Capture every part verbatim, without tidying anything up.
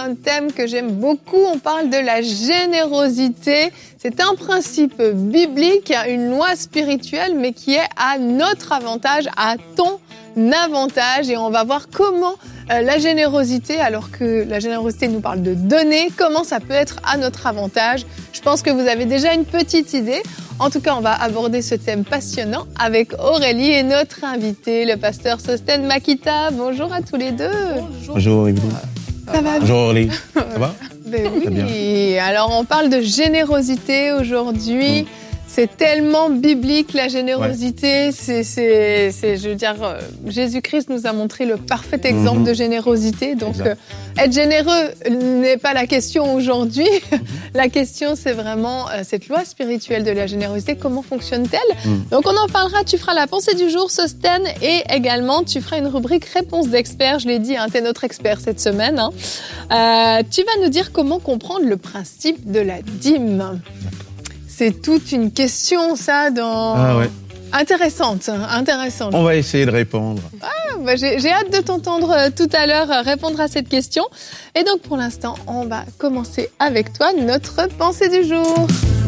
un thème que j'aime beaucoup. On parle de la générosité. C'est un principe biblique, une loi spirituelle, mais qui est à notre avantage, à ton avantage. Et on va voir comment euh, la générosité, alors que la générosité nous parle de donner, comment ça peut être à notre avantage. Je pense que vous avez déjà une petite idée. En tout cas, on va aborder ce thème passionnant avec Aurélie et notre invité, le pasteur Sostène Makita. Bonjour à tous les deux. Bonjour. Bonjour Evelyne. Ça va? Bonjour Aurélie. Ça va? Ben oui. Très bien. Alors, on parle de générosité aujourd'hui. Mmh. C'est tellement biblique, la générosité. Ouais. C'est, c'est, c'est, je veux dire, euh, Jésus-Christ nous a montré le parfait exemple mmh. de générosité. Donc, euh, être généreux n'est pas la question aujourd'hui. Mmh. La question, c'est vraiment euh, cette loi spirituelle de la générosité. Comment fonctionne-t-elle? mmh. Donc, on en parlera. Tu feras la pensée du jour, Sostène, et également, tu feras une rubrique réponse d'expert. Je l'ai dit, hein, t'es notre expert cette semaine. Hein. Euh, tu vas nous dire comment comprendre le principe de la dîme. C'est toute une question, ça, dans... Ah ouais. Intéressante, intéressante. On va essayer de répondre. Ah, bah j'ai, j'ai hâte de t'entendre euh, tout à l'heure euh, répondre à cette question. Et donc, pour l'instant, on va commencer avec toi notre pensée du jour.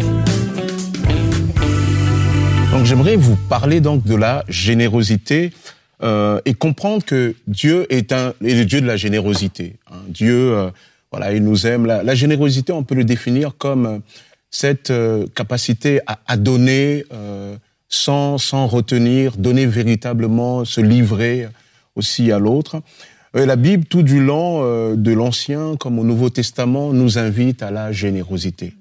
Donc, j'aimerais vous parler donc de la générosité euh, et comprendre que Dieu est, un, est le Dieu de la générosité. Hein. Dieu, euh, voilà, il nous aime. La, la générosité, on peut le définir comme... Euh, cette euh, capacité à, à donner euh, sans, sans retenir, donner véritablement, se livrer aussi à l'autre. Et la Bible, tout du long euh, de l'Ancien comme au Nouveau Testament, nous invite à la générosité.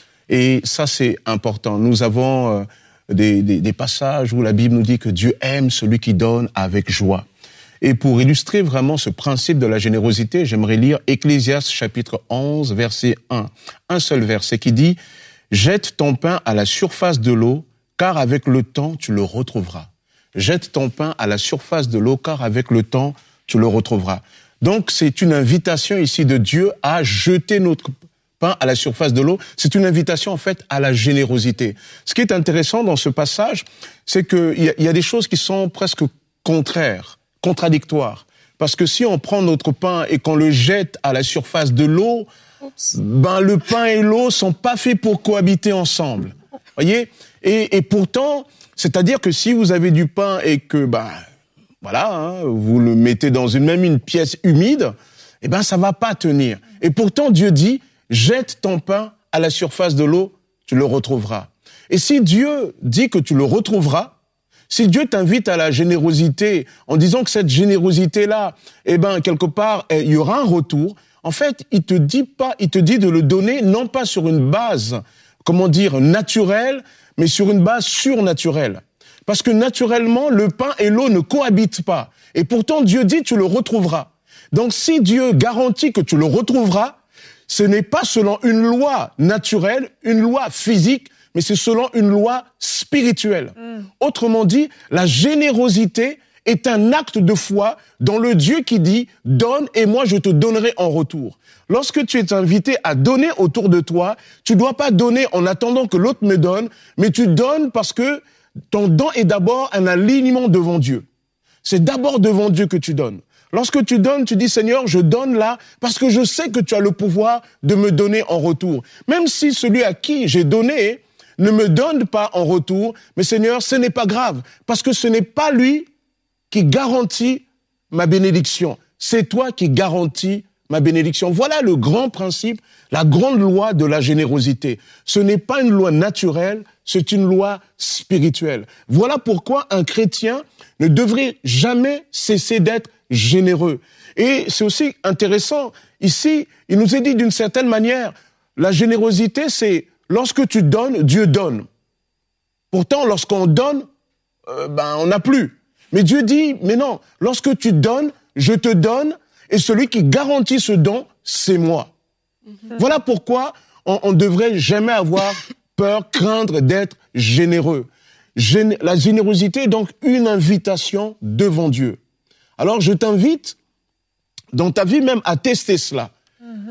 Et ça, c'est important. Nous avons euh, des, des, des passages où la Bible nous dit que Dieu aime celui qui donne avec joie. Et pour illustrer vraiment ce principe de la générosité, j'aimerais lire Ecclésiaste chapitre onze, verset un. Un seul verset qui dit « Jette ton pain à la surface de l'eau, car avec le temps, tu le retrouveras. » Jette ton pain à la surface de l'eau, car avec le temps, tu le retrouveras. Donc, c'est une invitation ici de Dieu à jeter notre pain à la surface de l'eau. C'est une invitation, en fait, à la générosité. Ce qui est intéressant dans ce passage, c'est qu'il y, y a des choses qui sont presque contraires. Contradictoire. Parce que si on prend notre pain et qu'on le jette à la surface de l'eau, Oups. ben le pain et l'eau sont pas faits pour cohabiter ensemble. Voyez? Et, et pourtant, c'est-à-dire que si vous avez du pain et que ben voilà, hein, vous le mettez dans une même une pièce humide, eh ben ça va pas tenir. Et pourtant Dieu dit jette ton pain à la surface de l'eau, tu le retrouveras. Et si Dieu dit que tu le retrouveras, si Dieu t'invite à la générosité en disant que cette générosité-là, eh ben, quelque part, il y aura un retour, en fait, il te dit pas, il te dit de le donner non pas sur une base, comment dire, naturelle, mais sur une base surnaturelle. Parce que naturellement, le pain et l'eau ne cohabitent pas. Et pourtant, Dieu dit, tu le retrouveras. Donc, si Dieu garantit que tu le retrouveras, ce n'est pas selon une loi naturelle, une loi physique, mais c'est selon une loi spirituelle. Mm. Autrement dit, la générosité est un acte de foi dans le Dieu qui dit « Donne et moi je te donnerai en retour ». Lorsque tu es invité à donner autour de toi, tu ne dois pas donner en attendant que l'autre me donne, mais tu donnes parce que ton don est d'abord un alignement devant Dieu. C'est d'abord devant Dieu que tu donnes. Lorsque tu donnes, tu dis « Seigneur, je donne là parce que je sais que tu as le pouvoir de me donner en retour. » Même si celui à qui j'ai donné ne me donne pas en retour, mais Seigneur, ce n'est pas grave, parce que ce n'est pas lui qui garantit ma bénédiction, c'est toi qui garantis ma bénédiction. Voilà le grand principe, la grande loi de la générosité. Ce n'est pas une loi naturelle, c'est une loi spirituelle. Voilà pourquoi un chrétien ne devrait jamais cesser d'être généreux. Et c'est aussi intéressant, ici, il nous est dit d'une certaine manière, la générosité, c'est lorsque tu donnes, Dieu donne. Pourtant, lorsqu'on donne, euh, ben on n'a plus. Mais Dieu dit, mais non, lorsque tu donnes, je te donne, et celui qui garantit ce don, c'est moi. Mm-hmm. Voilà pourquoi on ne devrait jamais avoir peur, craindre d'être généreux. Gén- la générosité est donc une invitation devant Dieu. Alors je t'invite, dans ta vie même, à tester cela. Mm-hmm.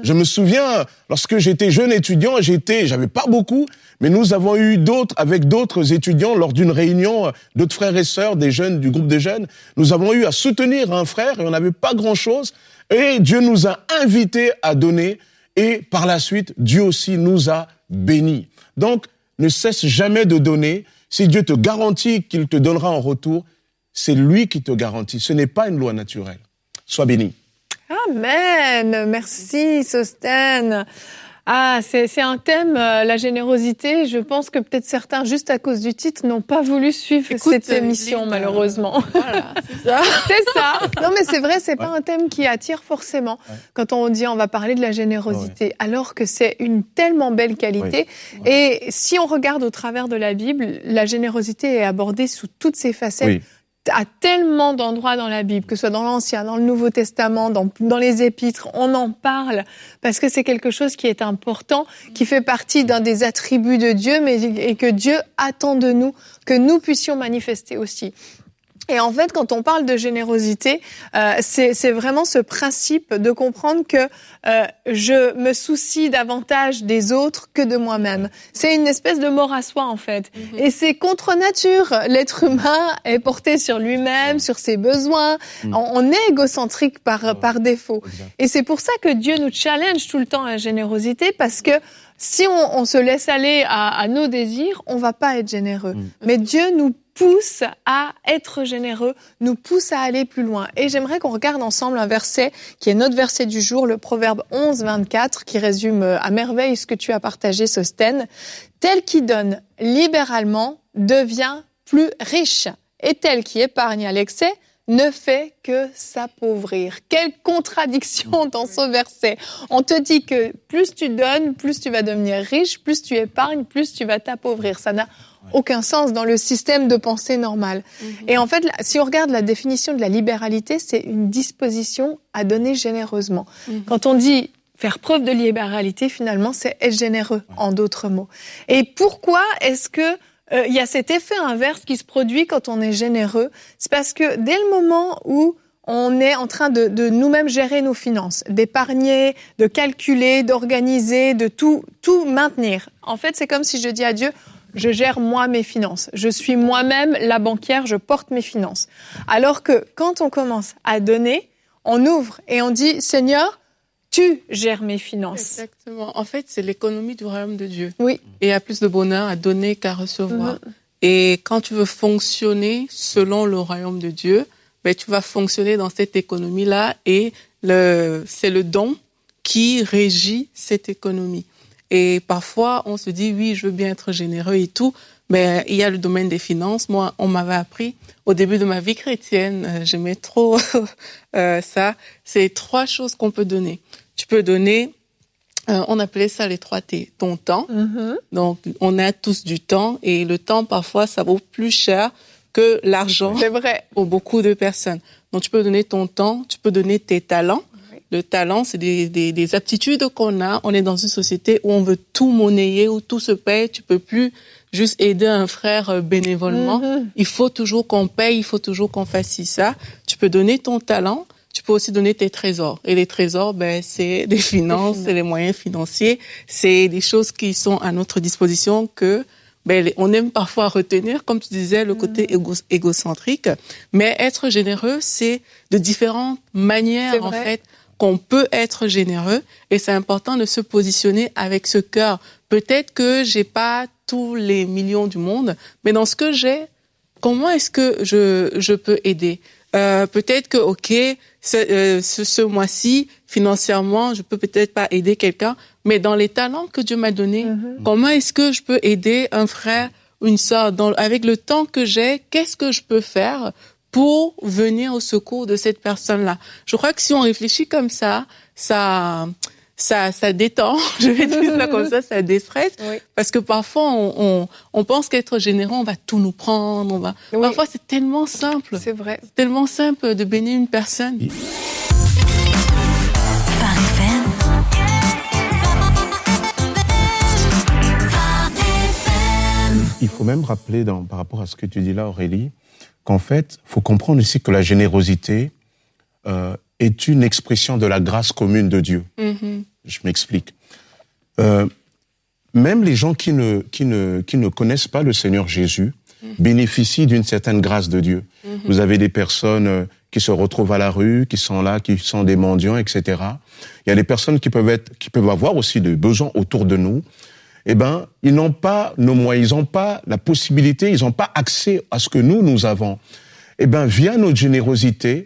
Je me souviens, lorsque j'étais jeune étudiant, j'étais, j'avais pas beaucoup, mais nous avons eu d'autres, avec d'autres étudiants, lors d'une réunion, d'autres frères et sœurs, des jeunes, du groupe des jeunes, nous avons eu à soutenir un frère et on n'avait pas grand-chose. Et Dieu nous a invités à donner et par la suite, Dieu aussi nous a bénis. Donc, ne cesse jamais de donner. Si Dieu te garantit qu'il te donnera en retour, c'est lui qui te garantit. Ce n'est pas une loi naturelle. Sois béni. Amen. Merci, Sostène. Ah, c'est, c'est un thème, euh, la générosité. Je pense que peut-être certains, juste à cause du titre, n'ont pas voulu suivre Écoute, cette émission, malheureusement. Voilà, c'est ça. C'est ça. Non, mais c'est vrai, c'est ouais. pas un thème qui attire forcément ouais. quand on dit on va parler de la générosité, ouais. alors que c'est une tellement belle qualité. Oui. Et si on regarde au travers de la Bible, la générosité est abordée sous toutes ses facettes. Oui. À tellement d'endroits dans la Bible, que ce soit dans l'Ancien, dans le Nouveau Testament, dans, dans les Épîtres, on en parle parce que c'est quelque chose qui est important, qui fait partie d'un des attributs de Dieu, mais et que Dieu attend de nous, que nous puissions manifester aussi. Et en fait, quand on parle de générosité, euh, c'est, c'est vraiment ce principe de comprendre que euh, je me soucie davantage des autres que de moi-même. C'est une espèce de mort à soi, en fait. Mm-hmm. Et c'est contre nature. L'être humain est porté sur lui-même, sur ses besoins. Mm. On, on est égocentrique par, oh. par défaut. Exact. Et c'est pour ça que Dieu nous challenge tout le temps à la générosité, parce que si on, on se laisse aller à, à nos désirs, on va pas être généreux. Mm. Mais Dieu nous pousse à être généreux, nous pousse à aller plus loin. Et j'aimerais qu'on regarde ensemble un verset qui est notre verset du jour, le Proverbe onze, vingt-quatre, qui résume à merveille ce que tu as partagé, Sostène. Tel qui donne libéralement devient plus riche, et tel qui épargne à l'excès ne fait que s'appauvrir. Quelle contradiction dans ce verset. On te dit que plus tu donnes, plus tu vas devenir riche, plus tu épargnes, plus tu vas t'appauvrir. Ça n'a aucun sens dans le système de pensée normal. Mm-hmm. Et en fait, si on regarde la définition de la libéralité, c'est une disposition à donner généreusement. Mm-hmm. Quand on dit faire preuve de libéralité, finalement, c'est être généreux, en d'autres mots. Et pourquoi est-ce que euh, il y a cet effet inverse qui se produit quand on est généreux? C'est parce que dès le moment où on est en train de, de nous-mêmes gérer nos finances, d'épargner, de calculer, d'organiser, de tout, tout maintenir. En fait, c'est comme si je dis à Dieu, je gère moi mes finances. Je suis moi-même la banquière, je porte mes finances. Alors que quand on commence à donner, on ouvre et on dit, Seigneur, tu gères mes finances. Exactement. En fait, c'est l'économie du royaume de Dieu. Oui. Et il y a plus de bonheur à donner qu'à recevoir. Mmh. Et quand tu veux fonctionner selon le royaume de Dieu, ben, tu vas fonctionner dans cette économie-là et le, c'est le don qui régit cette économie. Et parfois, on se dit, oui, je veux bien être généreux et tout, mais il y a le domaine des finances. Moi, on m'avait appris, au début de ma vie chrétienne, euh, j'aimais trop euh, ça, c'est trois choses qu'on peut donner. Tu peux donner, euh, on appelait ça les trois T, ton temps. Mm-hmm. Donc, on a tous du temps, et le temps, parfois, ça vaut plus cher que l'argent. C'est vrai. Pour beaucoup de personnes. Donc, tu peux donner ton temps, tu peux donner tes talents. Le talent, c'est des, des, des aptitudes qu'on a. On est dans une société où on veut tout monnayer, où tout se paye. Tu peux plus juste aider un frère bénévolement. Mm-hmm. Il faut toujours qu'on paye, il faut toujours qu'on fasse ça. Tu peux donner ton talent. Tu peux aussi donner tes trésors. Et les trésors, ben, c'est des finances, c'est les moyens financiers. C'est des choses qui sont à notre disposition que, ben, on aime parfois retenir, comme tu disais, le côté égo, égocentrique. Mais être généreux, c'est de différentes manières, en fait, qu'on peut être généreux, et c'est important de se positionner avec ce cœur. Peut-être que j'ai pas tous les millions du monde, mais dans ce que j'ai, comment est-ce que je je peux aider? Euh, peut-être que ok, ce, euh, ce, ce mois-ci financièrement, je peux peut-être pas aider quelqu'un, mais dans les talents que Dieu m'a donnés, mm-hmm. comment est-ce que je peux aider un frère, une sœur? Dans, avec le temps que j'ai, qu'est-ce que je peux faire pour venir au secours de cette personne-là? Je crois que si on réfléchit comme ça, ça, ça, ça détend. Je vais dire ça comme ça, ça déstresse. Oui. Parce que parfois, on, on, on pense qu'être généreux, on va tout nous prendre. On va. Oui. Parfois, c'est tellement simple. C'est vrai. C'est tellement simple de bénir une personne. Il faut même rappeler, dans, par rapport à ce que tu dis là, Aurélie, qu'en fait, il faut comprendre aussi que la générosité euh, est une expression de la grâce commune de Dieu. Mm-hmm. Je m'explique. Euh, même les gens qui ne, qui ne, qui ne connaissent pas le Seigneur Jésus mmh. bénéficient d'une certaine grâce de Dieu. Mmh. Vous avez des personnes qui se retrouvent à la rue, qui sont là, qui sont des mendiants, et cetera. Il y a des personnes qui peuvent être, qui peuvent avoir aussi des besoins autour de nous. Eh ben, ils n'ont pas nos moyens, ils n'ont pas la possibilité, ils n'ont pas accès à ce que nous, nous avons. Eh ben, via notre générosité,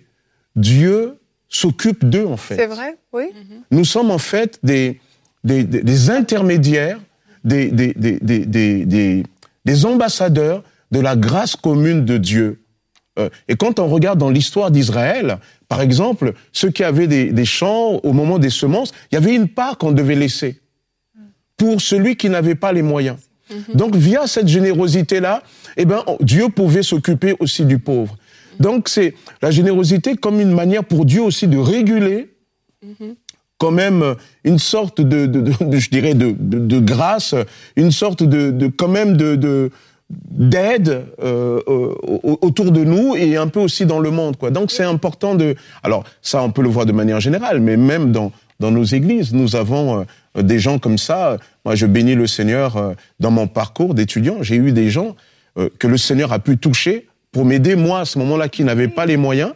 Dieu s'occupe d'eux, en fait. C'est vrai, oui. Nous sommes, en fait, des, des, des, des intermédiaires, des, des, des, des, des, des, des ambassadeurs de la grâce commune de Dieu. Euh, et quand on regarde dans l'histoire d'Israël, par exemple, ceux qui avaient des, des champs au moment des semences, il y avait une part qu'on devait laisser pour celui qui n'avait pas les moyens. Mm-hmm. Donc, via cette générosité-là, eh ben, Dieu pouvait s'occuper aussi du pauvre. Mm-hmm. Donc, c'est la générosité comme une manière pour Dieu aussi de réguler mm-hmm. quand même une sorte de, de, de, de je dirais, de, de, de grâce, une sorte de, de quand même de, de d'aide euh, euh, autour de nous et un peu aussi dans le monde, quoi. Donc, c'est important de... Alors, ça, on peut le voir de manière générale, mais même dans dans nos églises, nous avons euh, des gens comme ça. Moi, je bénis le Seigneur euh, dans mon parcours d'étudiant. J'ai eu des gens euh, que le Seigneur a pu toucher pour m'aider, moi, à ce moment-là, qui n'avaient pas les moyens.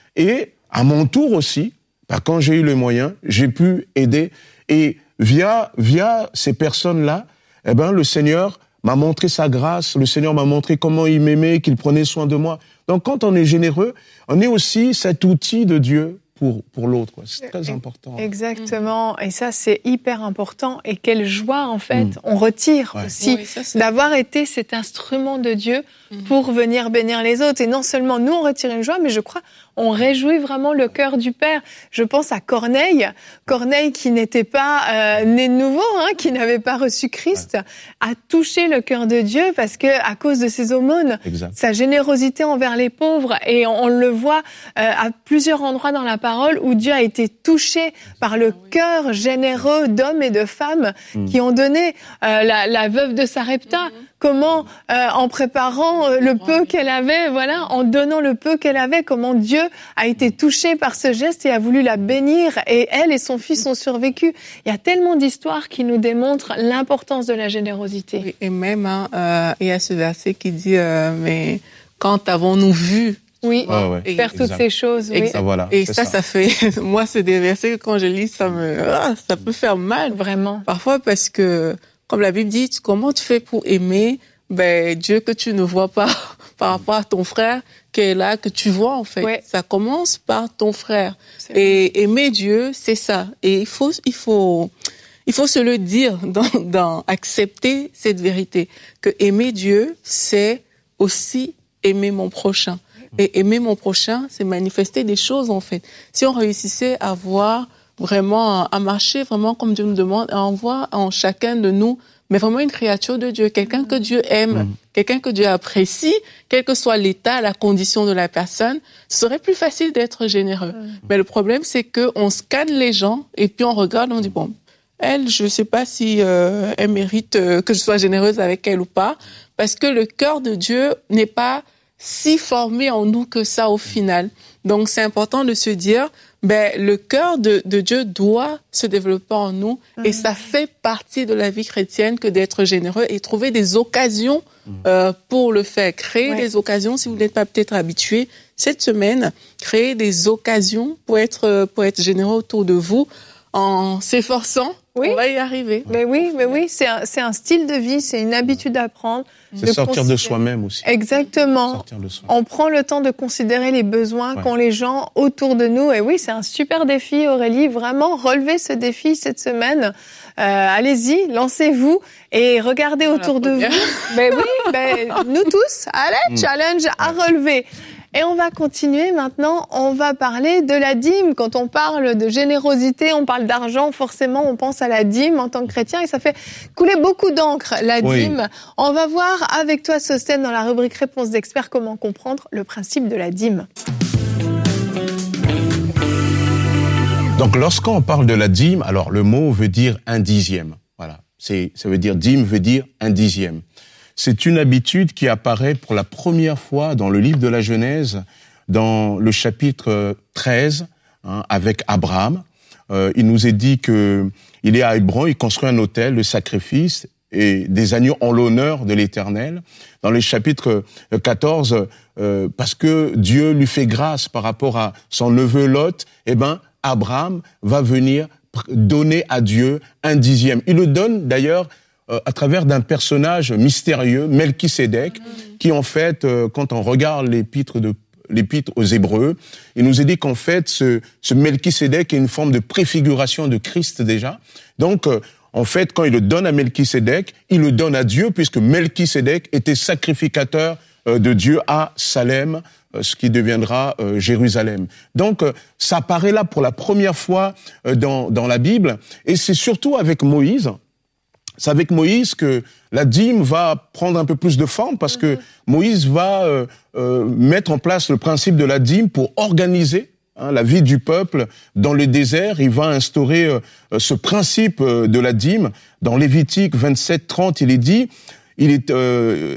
Et à mon tour aussi, bah, quand j'ai eu les moyens, j'ai pu aider. Et via via ces personnes-là, eh ben, le Seigneur m'a montré sa grâce. Le Seigneur m'a montré comment il m'aimait, qu'il prenait soin de moi. Donc, quand on est généreux, on est aussi cet outil de Dieu pour pour l'autre, quoi. C'est très important. Exactement. Et ça, c'est hyper important. Et quelle joie, en fait, mmh. on retire ouais. aussi oui, ça, d'avoir été cet instrument de Dieu mmh. pour venir bénir les autres. Et non seulement nous, on retire une joie, mais je crois, on réjouit vraiment le cœur du Père. Je pense à Corneille. Corneille, qui n'était pas euh, né de nouveau, hein, qui n'avait pas reçu Christ, ouais. a touché le cœur de Dieu parce que, à cause de ses aumônes, exact. Sa générosité envers les pauvres. Et on, on le voit euh, à plusieurs endroits dans la parole où Dieu a été touché par le cœur généreux d'hommes et de femmes mmh. qui ont donné euh, la, la veuve de Sarepta. Mmh. Comment, euh, en préparant le peu qu'elle avait, voilà, en donnant le peu qu'elle avait, comment Dieu a été touché par ce geste et a voulu la bénir. Et elle et son fils ont survécu. Il y a tellement d'histoires qui nous démontrent l'importance de la générosité. Oui, et même, hein, euh, il y a ce verset qui dit euh, « Mais quand avons-nous vu ?» Oui, ah ouais, et faire exact. Toutes ces choses. Oui. Ça, voilà, et ça, ça, ça fait... Moi, c'est des versets que quand je lis, ça me, ah, ça peut faire mal. Vraiment. Parfois, parce que, comme la Bible dit, comment tu fais pour aimer ben Dieu que tu ne vois pas par rapport à ton frère qui est là, que tu vois en fait. Ouais. Ça commence par ton frère. C'est et vrai. Aimer Dieu, c'est ça. Et il faut, il faut, il faut se le dire, dans, dans accepter cette vérité, que aimer Dieu, c'est aussi aimer mon prochain. Et aimer mon prochain, c'est manifester des choses, en fait. Si on réussissait à voir vraiment, à marcher vraiment comme Dieu nous demande, à en voir en chacun de nous, mais vraiment une créature de Dieu, quelqu'un que Dieu aime, mmh. quelqu'un que Dieu apprécie, quel que soit l'état, la condition de la personne, ce serait plus facile d'être généreux. Mmh. Mais le problème, c'est que on scanne les gens et puis on regarde, on dit bon, elle, je sais pas si euh, elle mérite euh, que je sois généreuse avec elle ou pas, parce que le cœur de Dieu n'est pas si formé en nous que ça au final. Donc c'est important de se dire, ben le cœur de, de Dieu doit se développer en nous mmh. et ça fait partie de la vie chrétienne que d'être généreux et trouver des occasions mmh. euh, pour le faire. Créer ouais. des occasions, si vous n'êtes pas peut-être habitué, cette semaine, créer des occasions pour être pour être généreux autour de vous en s'efforçant. Oui. On va y arriver. Mais oui, mais oui, c'est un, c'est un style de vie, c'est une habitude à prendre. C'est de sortir considérer... de soi-même aussi. Exactement. Sortir de soi. On prend le temps de considérer les besoins ouais. qu'ont les gens autour de nous. Et oui, c'est un super défi, Aurélie. Vraiment, relevez ce défi cette semaine. Euh, allez-y, lancez-vous et regardez voilà, autour de vous. Ben oui, ben, nous tous, allez, challenge à relever. Et on va continuer maintenant, on va parler de la dîme. Quand on parle de générosité, on parle d'argent, forcément on pense à la dîme en tant que chrétien et ça fait couler beaucoup d'encre, la oui. dîme. On va voir avec toi, Sostène, dans la rubrique Réponse d'experts, comment comprendre le principe de la dîme. Donc lorsqu'on parle de la dîme, alors le mot veut dire un dixième. Voilà, c'est, ça veut dire dîme veut dire un dixième. C'est une habitude qui apparaît pour la première fois dans le livre de la Genèse, dans le chapitre treize, hein, avec Abraham. euh, il nous est dit que il est à Hébron, il construit un autel de sacrifice et des agneaux en l'honneur de l'Éternel. Dans le chapitre quatorze, euh, parce que Dieu lui fait grâce par rapport à son neveu Lot, eh ben, Abraham va venir donner à Dieu un dixième. Il le donne d'ailleurs euh, à travers d'un personnage mystérieux, Melchisédek, mmh. qui en fait, euh, quand on regarde l'épître de l'épître aux Hébreux, il nous est dit qu'en fait, ce, ce Melchisédek est une forme de préfiguration de Christ déjà. Donc, euh, en fait, quand il le donne à Melchisédek, il le donne à Dieu, puisque Melchisédek était sacrificateur euh, de Dieu à Salem, euh, ce qui deviendra euh, Jérusalem. Donc, euh, ça apparaît là pour la première fois euh, dans, dans la Bible, et c'est surtout avec Moïse. C'est avec Moïse que la dîme va prendre un peu plus de forme, parce que Moïse va euh, euh, mettre en place le principe de la dîme pour organiser hein, la vie du peuple dans le désert. Il va instaurer euh, ce principe euh, de la dîme. Dans Lévitique vingt-sept trente, il est dit il est, euh,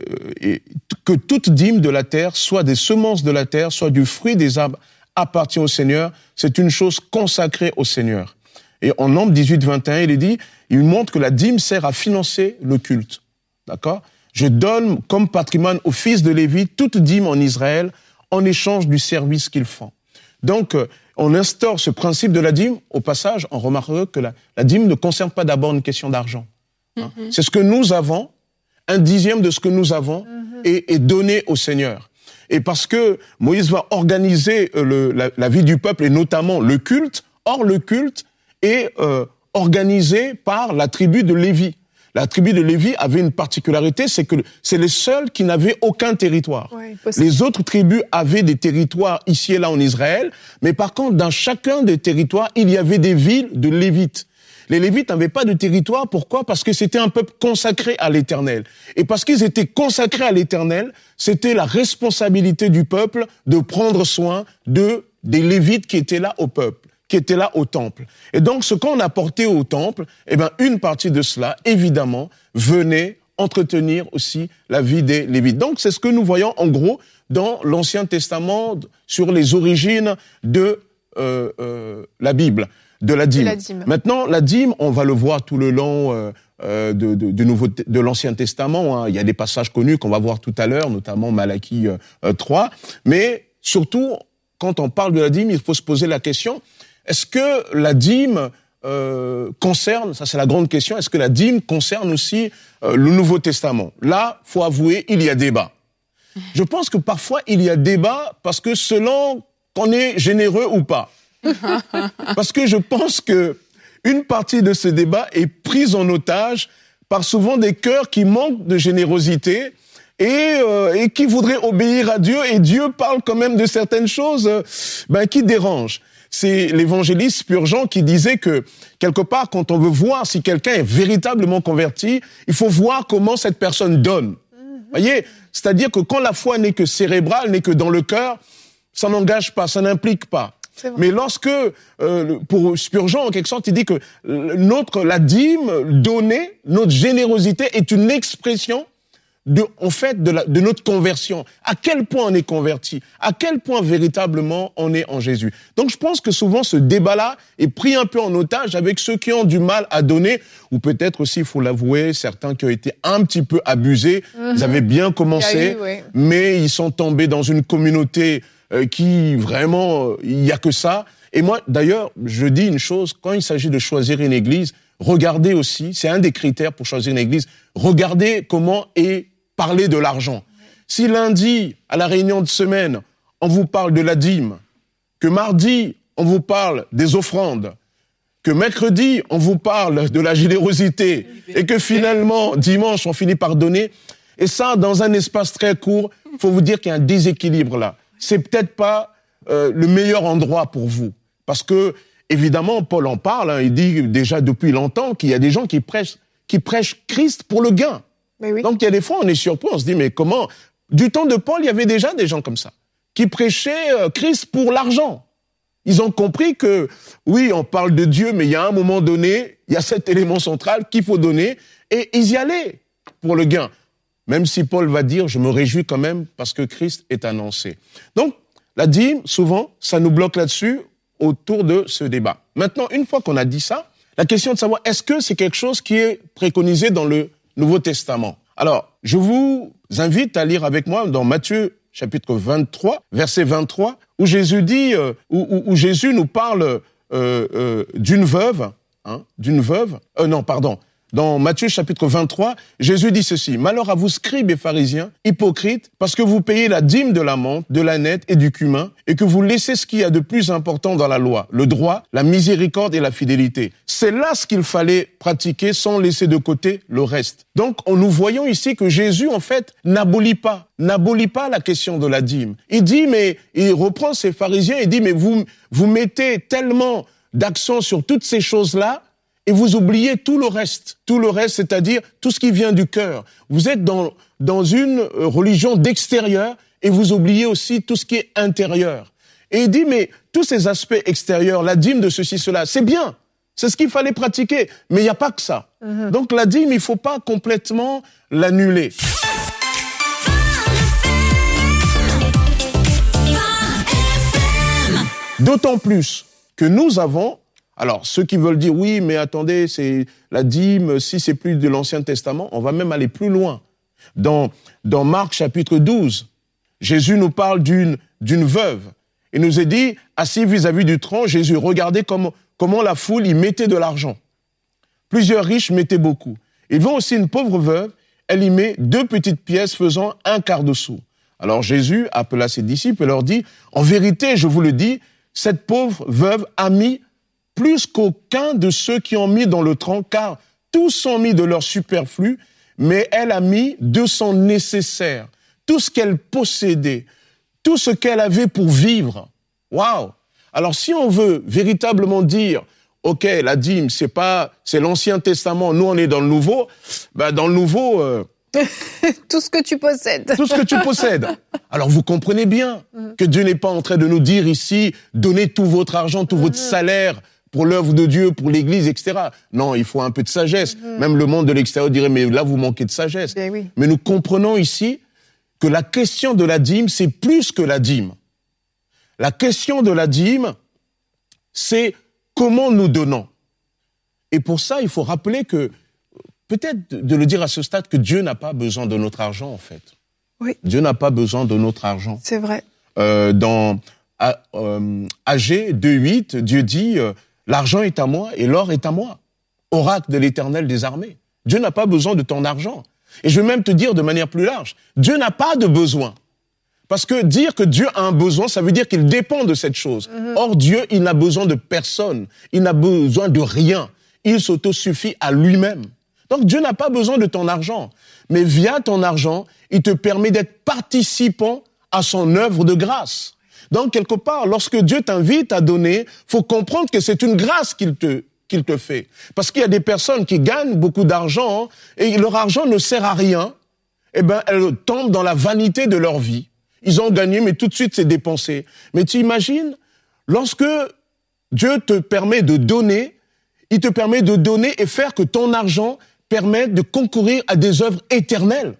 que toute dîme de la terre, soit des semences de la terre, soit du fruit des arbres, appartient au Seigneur. C'est une chose consacrée au Seigneur. Et en Nombre dix-huit vingt et un, il est dit, il montre que la dîme sert à financer le culte. D'accord ? Je donne comme patrimoine aux fils de Lévi toute dîme en Israël en échange du service qu'ils font. Donc, euh, on instaure ce principe de la dîme. Au passage, on remarquera que la, la dîme ne concerne pas d'abord une question d'argent. Hein. Mm-hmm. C'est ce que nous avons, un dixième de ce que nous avons mm-hmm. est, est donné au Seigneur. Et parce que Moïse va organiser euh, le, la, la vie du peuple et notamment le culte, or le culte est euh, organisé par la tribu de Lévi. La tribu de Lévi avait une particularité, c'est que c'est les seuls qui n'avaient aucun territoire. Oui, les autres tribus avaient des territoires ici et là en Israël, mais par contre, dans chacun des territoires, il y avait des villes de Lévites. Les Lévites n'avaient pas de territoire, pourquoi ? Parce que c'était un peuple consacré à l'Éternel. Et parce qu'ils étaient consacrés à l'Éternel, c'était la responsabilité du peuple de prendre soin de, des Lévites qui étaient là au peuple, qui étaient là au temple. Et donc, ce qu'on apportait au temple, eh ben, une partie de cela, évidemment, venait entretenir aussi la vie des Lévites. Donc, c'est ce que nous voyons, en gros, dans l'Ancien Testament, sur les origines de euh, euh, la Bible, de la dîme. la dîme. Maintenant, la dîme, on va le voir tout le long euh, euh, de, de, de, nouveau, de l'Ancien Testament. Hein. Il y a des passages connus qu'on va voir tout à l'heure, notamment Malachie euh, trois. Mais surtout, quand on parle de la dîme, il faut se poser la question, est-ce que la dîme euh, concerne, ça c'est la grande question, est-ce que la dîme concerne aussi euh, le Nouveau Testament ? Là, faut avouer, il y a débat. Je pense que parfois, il y a débat parce que selon qu'on est généreux ou pas. Parce que je pense que une partie de ce débat est prise en otage par souvent des cœurs qui manquent de générosité et, euh, et qui voudraient obéir à Dieu, et Dieu parle quand même de certaines choses euh, ben, qui dérangent. C'est l'évangéliste Spurgeon qui disait que, quelque part, quand on veut voir si quelqu'un est véritablement converti, il faut voir comment cette personne donne. Vous voyez ? C'est-à-dire que quand la foi n'est que cérébrale, n'est que dans le cœur, ça n'engage pas, ça n'implique pas. Mais lorsque, euh, pour Spurgeon, en quelque sorte, il dit que notre, la dîme donnée, notre générosité est une expression de, en fait, de, la, de notre conversion. À quel point on est converti? À quel point véritablement on est en Jésus? Donc je pense que souvent ce débat-là est pris un peu en otage avec ceux qui ont du mal à donner, ou peut-être aussi, il faut l'avouer, certains qui ont été un petit peu abusés. Mm-hmm. Ils avaient bien commencé, eu, oui. mais ils sont tombés dans une communauté euh, qui vraiment, il n'y a que ça. Et moi, d'ailleurs, je dis une chose, quand il s'agit de choisir une église, regardez aussi, c'est un des critères pour choisir une église, regardez comment est parler de l'argent. Si lundi, à la réunion de semaine, on vous parle de la dîme, que mardi, on vous parle des offrandes, que mercredi, on vous parle de la générosité, et que finalement, dimanche, on finit par donner, et ça, dans un espace très court, il faut vous dire qu'il y a un déséquilibre là. C'est peut-être pas euh, le meilleur endroit pour vous. Parce que, évidemment, Paul en parle, hein, il dit déjà depuis longtemps qu'il y a des gens qui prêchent, qui prêchent Christ pour le gain. Mais oui. Donc, il y a des fois, on est surpris, on se dit, mais comment? Du temps de Paul, il y avait déjà des gens comme ça, qui prêchaient euh, Christ pour l'argent. Ils ont compris que, oui, on parle de Dieu, mais il y a un moment donné, il y a cet élément central qu'il faut donner, et ils y allaient pour le gain. Même si Paul va dire, je me réjouis quand même parce que Christ est annoncé. Donc, la dîme, souvent, ça nous bloque là-dessus, autour de ce débat. Maintenant, une fois qu'on a dit ça, la question de savoir, est-ce que c'est quelque chose qui est préconisé dans le Nouveau Testament? Alors, je vous invite à lire avec moi dans Matthieu chapitre vingt-trois, verset vingt-trois, où Jésus dit, euh, où, où, où Jésus nous parle euh, euh, d'une veuve, hein, d'une veuve, euh, non, pardon, dans Matthieu chapitre vingt-trois, Jésus dit ceci: « Malheur à vous, scribes et pharisiens, hypocrites, parce que vous payez la dîme de la menthe, de l'âneth et du cumin, et que vous laissez ce qu'il y a de plus important dans la loi, le droit, la miséricorde et la fidélité. C'est là ce qu'il fallait pratiquer sans laisser de côté le reste. » Donc, nous voyons ici que Jésus, en fait, n'abolit pas, n'abolit pas la question de la dîme. Il dit, mais, il reprend ces pharisiens, il dit, mais vous, vous mettez tellement d'accent sur toutes ces choses-là, et vous oubliez tout le reste. Tout le reste, c'est-à-dire tout ce qui vient du cœur. Vous êtes dans, dans une religion d'extérieur et vous oubliez aussi tout ce qui est intérieur. Et il dit, mais tous ces aspects extérieurs, la dîme de ceci, cela, c'est bien. C'est ce qu'il fallait pratiquer. Mais il n'y a pas que ça. Mm-hmm. Donc la dîme, il ne faut pas complètement l'annuler. D'autant plus que nous avons... Alors, ceux qui veulent dire, oui, mais attendez, c'est la dîme, si c'est plus de l'Ancien Testament, on va même aller plus loin. Dans, dans Marc chapitre douze, Jésus nous parle d'une, d'une veuve. Il nous est dit, assis vis-à-vis du tronc, Jésus, regardez comment, comment la foule y mettait de l'argent. Plusieurs riches mettaient beaucoup. Il voit aussi une pauvre veuve, elle y met deux petites pièces faisant un quart de sou. Alors Jésus appela ses disciples et leur dit, en vérité, je vous le dis, cette pauvre veuve a mis plus qu'aucun de ceux qui ont mis dans le tronc, car tous ont mis de leur superflu, mais elle a mis de son nécessaire, tout ce qu'elle possédait, tout ce qu'elle avait pour vivre. Waouh! Alors si on veut véritablement dire, ok, la dîme, c'est pas, c'est l'Ancien Testament, nous on est dans le Nouveau, ben dans le Nouveau... Euh, tout ce que tu possèdes. Tout ce que tu possèdes. Alors vous comprenez bien que Dieu n'est pas en train de nous dire ici, donnez tout votre argent, tout votre salaire, pour l'œuvre de Dieu, pour l'Église, et cetera. Non, il faut un peu de sagesse. Mmh. Même le monde de l'extérieur dirait, mais là, vous manquez de sagesse. Bien oui. Mais nous comprenons ici que la question de la dîme, c'est plus que la dîme. La question de la dîme, c'est comment nous donnons. Et pour ça, il faut rappeler que, peut-être de le dire à ce stade, que Dieu n'a pas besoin de notre argent, en fait. Oui. Dieu n'a pas besoin de notre argent. C'est vrai. Euh, dans à, euh, Agé deux huit, Dieu dit... Euh, l'argent est à moi et l'or est à moi. Oracle de l'Éternel des armées. Dieu n'a pas besoin de ton argent. Et je vais même te dire de manière plus large, Dieu n'a pas de besoin. Parce que dire que Dieu a un besoin, ça veut dire qu'il dépend de cette chose. Mm-hmm. Or, Dieu, il n'a besoin de personne. Il n'a besoin de rien. Il s'autosuffit à lui-même. Donc, Dieu n'a pas besoin de ton argent. Mais via ton argent, il te permet d'être participant à son œuvre de grâce. Donc, quelque part, lorsque Dieu t'invite à donner, faut comprendre que c'est une grâce qu'il te, qu'il te fait. Parce qu'il y a des personnes qui gagnent beaucoup d'argent, hein, et leur argent ne sert à rien. Eh ben, elles tombent dans la vanité de leur vie. Ils ont gagné, mais tout de suite, c'est dépensé. Mais tu imagines, lorsque Dieu te permet de donner, il te permet de donner et faire que ton argent permette de concourir à des œuvres éternelles.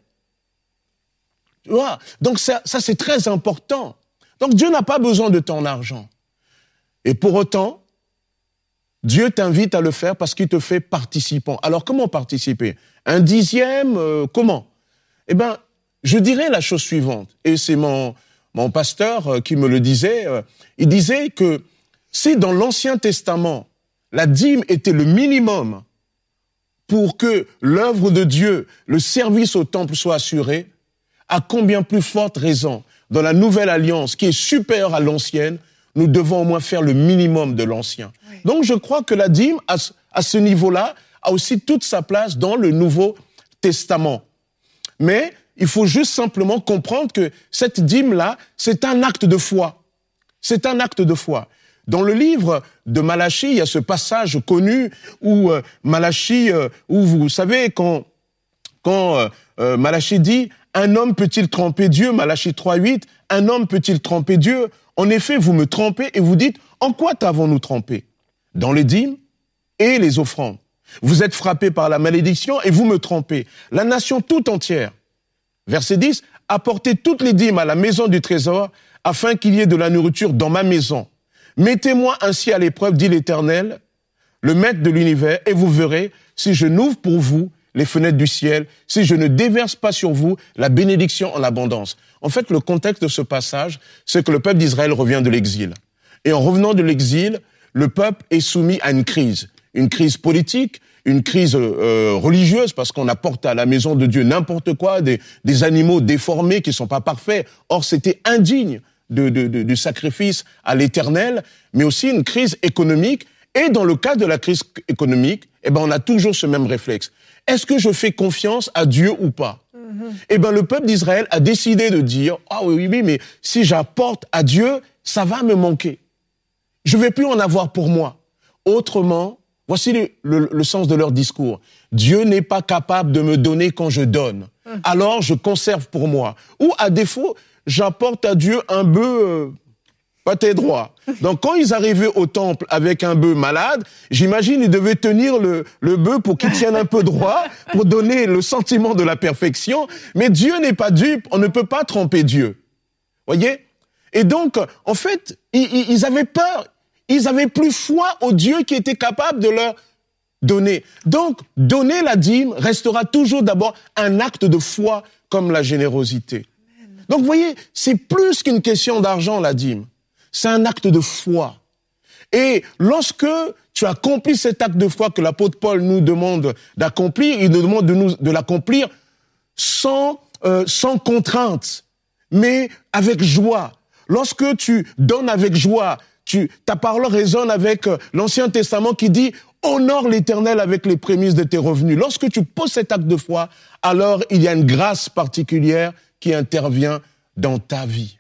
Tu vois? Donc, ça, ça, c'est très important. Donc Dieu n'a pas besoin de ton argent. Et pour autant, Dieu t'invite à le faire parce qu'il te fait participant. Alors comment participer? Un dixième, euh, comment? Eh bien, je dirais la chose suivante. Et c'est mon, mon pasteur euh, qui me le disait. Euh, il disait que si dans l'Ancien Testament, la dîme était le minimum pour que l'œuvre de Dieu, le service au temple soit assuré, à combien plus forte raison dans la nouvelle alliance, qui est supérieure à l'ancienne, nous devons au moins faire le minimum de l'ancien. Oui. Donc je crois que la dîme, à, à ce niveau-là, a aussi toute sa place dans le Nouveau Testament. Mais il faut juste simplement comprendre que cette dîme-là, c'est un acte de foi. C'est un acte de foi. Dans le livre de Malachie, il y a ce passage connu où euh, Malachie, euh, où vous savez, quand, quand euh, euh, Malachie dit... Un homme peut-il tromper Dieu? Malachie trois huit. Un homme peut-il tromper Dieu? En effet, vous me trompez et vous dites, en quoi t'avons-nous trompé? Dans les dîmes et les offrandes. Vous êtes frappés par la malédiction et vous me trompez. La nation tout entière. Verset dix. Apportez toutes les dîmes à la maison du trésor afin qu'il y ait de la nourriture dans ma maison. Mettez-moi ainsi à l'épreuve, dit l'Éternel, le maître de l'univers, et vous verrez si je n'ouvre pour vous les fenêtres du ciel, si je ne déverse pas sur vous la bénédiction en abondance. En fait, le contexte de ce passage, c'est que le peuple d'Israël revient de l'exil. Et en revenant de l'exil, le peuple est soumis à une crise. Une crise politique, une crise euh, religieuse, parce qu'on apporte à la maison de Dieu n'importe quoi, des, des animaux déformés qui sont pas parfaits. Or, c'était indigne de, de, de, du sacrifice à l'Éternel, mais aussi une crise économique. Et dans le cas de la crise économique, eh ben, on a toujours ce même réflexe. Est-ce que je fais confiance à Dieu ou pas? Mm-hmm. Eh ben, le peuple d'Israël a décidé de dire, ah oui, oui, oui, mais si j'apporte à Dieu, ça va me manquer. Je vais plus en avoir pour moi. Autrement, voici le, le, le sens de leur discours. Dieu n'est pas capable de me donner quand je donne. Mm. Alors, je conserve pour moi. Ou, à défaut, j'apporte à Dieu un bœuf euh, pâté droit. Donc, quand ils arrivaient au temple avec un bœuf malade, j'imagine ils devaient tenir le, le bœuf pour qu'il tienne un peu droit, pour donner le sentiment de la perfection. Mais Dieu n'est pas dupe. On ne peut pas tromper Dieu. Voyez? Et donc, en fait, ils, ils avaient peur. Ils avaient plus foi au Dieu qui était capable de leur donner. Donc, donner la dîme restera toujours d'abord un acte de foi comme la générosité. Amen. Donc, vous voyez, c'est plus qu'une question d'argent, la dîme. C'est un acte de foi. Et lorsque tu accomplis cet acte de foi que l'apôtre Paul nous demande d'accomplir, il nous demande de, nous, de l'accomplir sans, euh, sans contrainte, mais avec joie. Lorsque tu donnes avec joie, tu, ta parole résonne avec euh, l'Ancien Testament qui dit « Honore l'Éternel avec les prémices de tes revenus ». Lorsque tu poses cet acte de foi, alors il y a une grâce particulière qui intervient dans ta vie.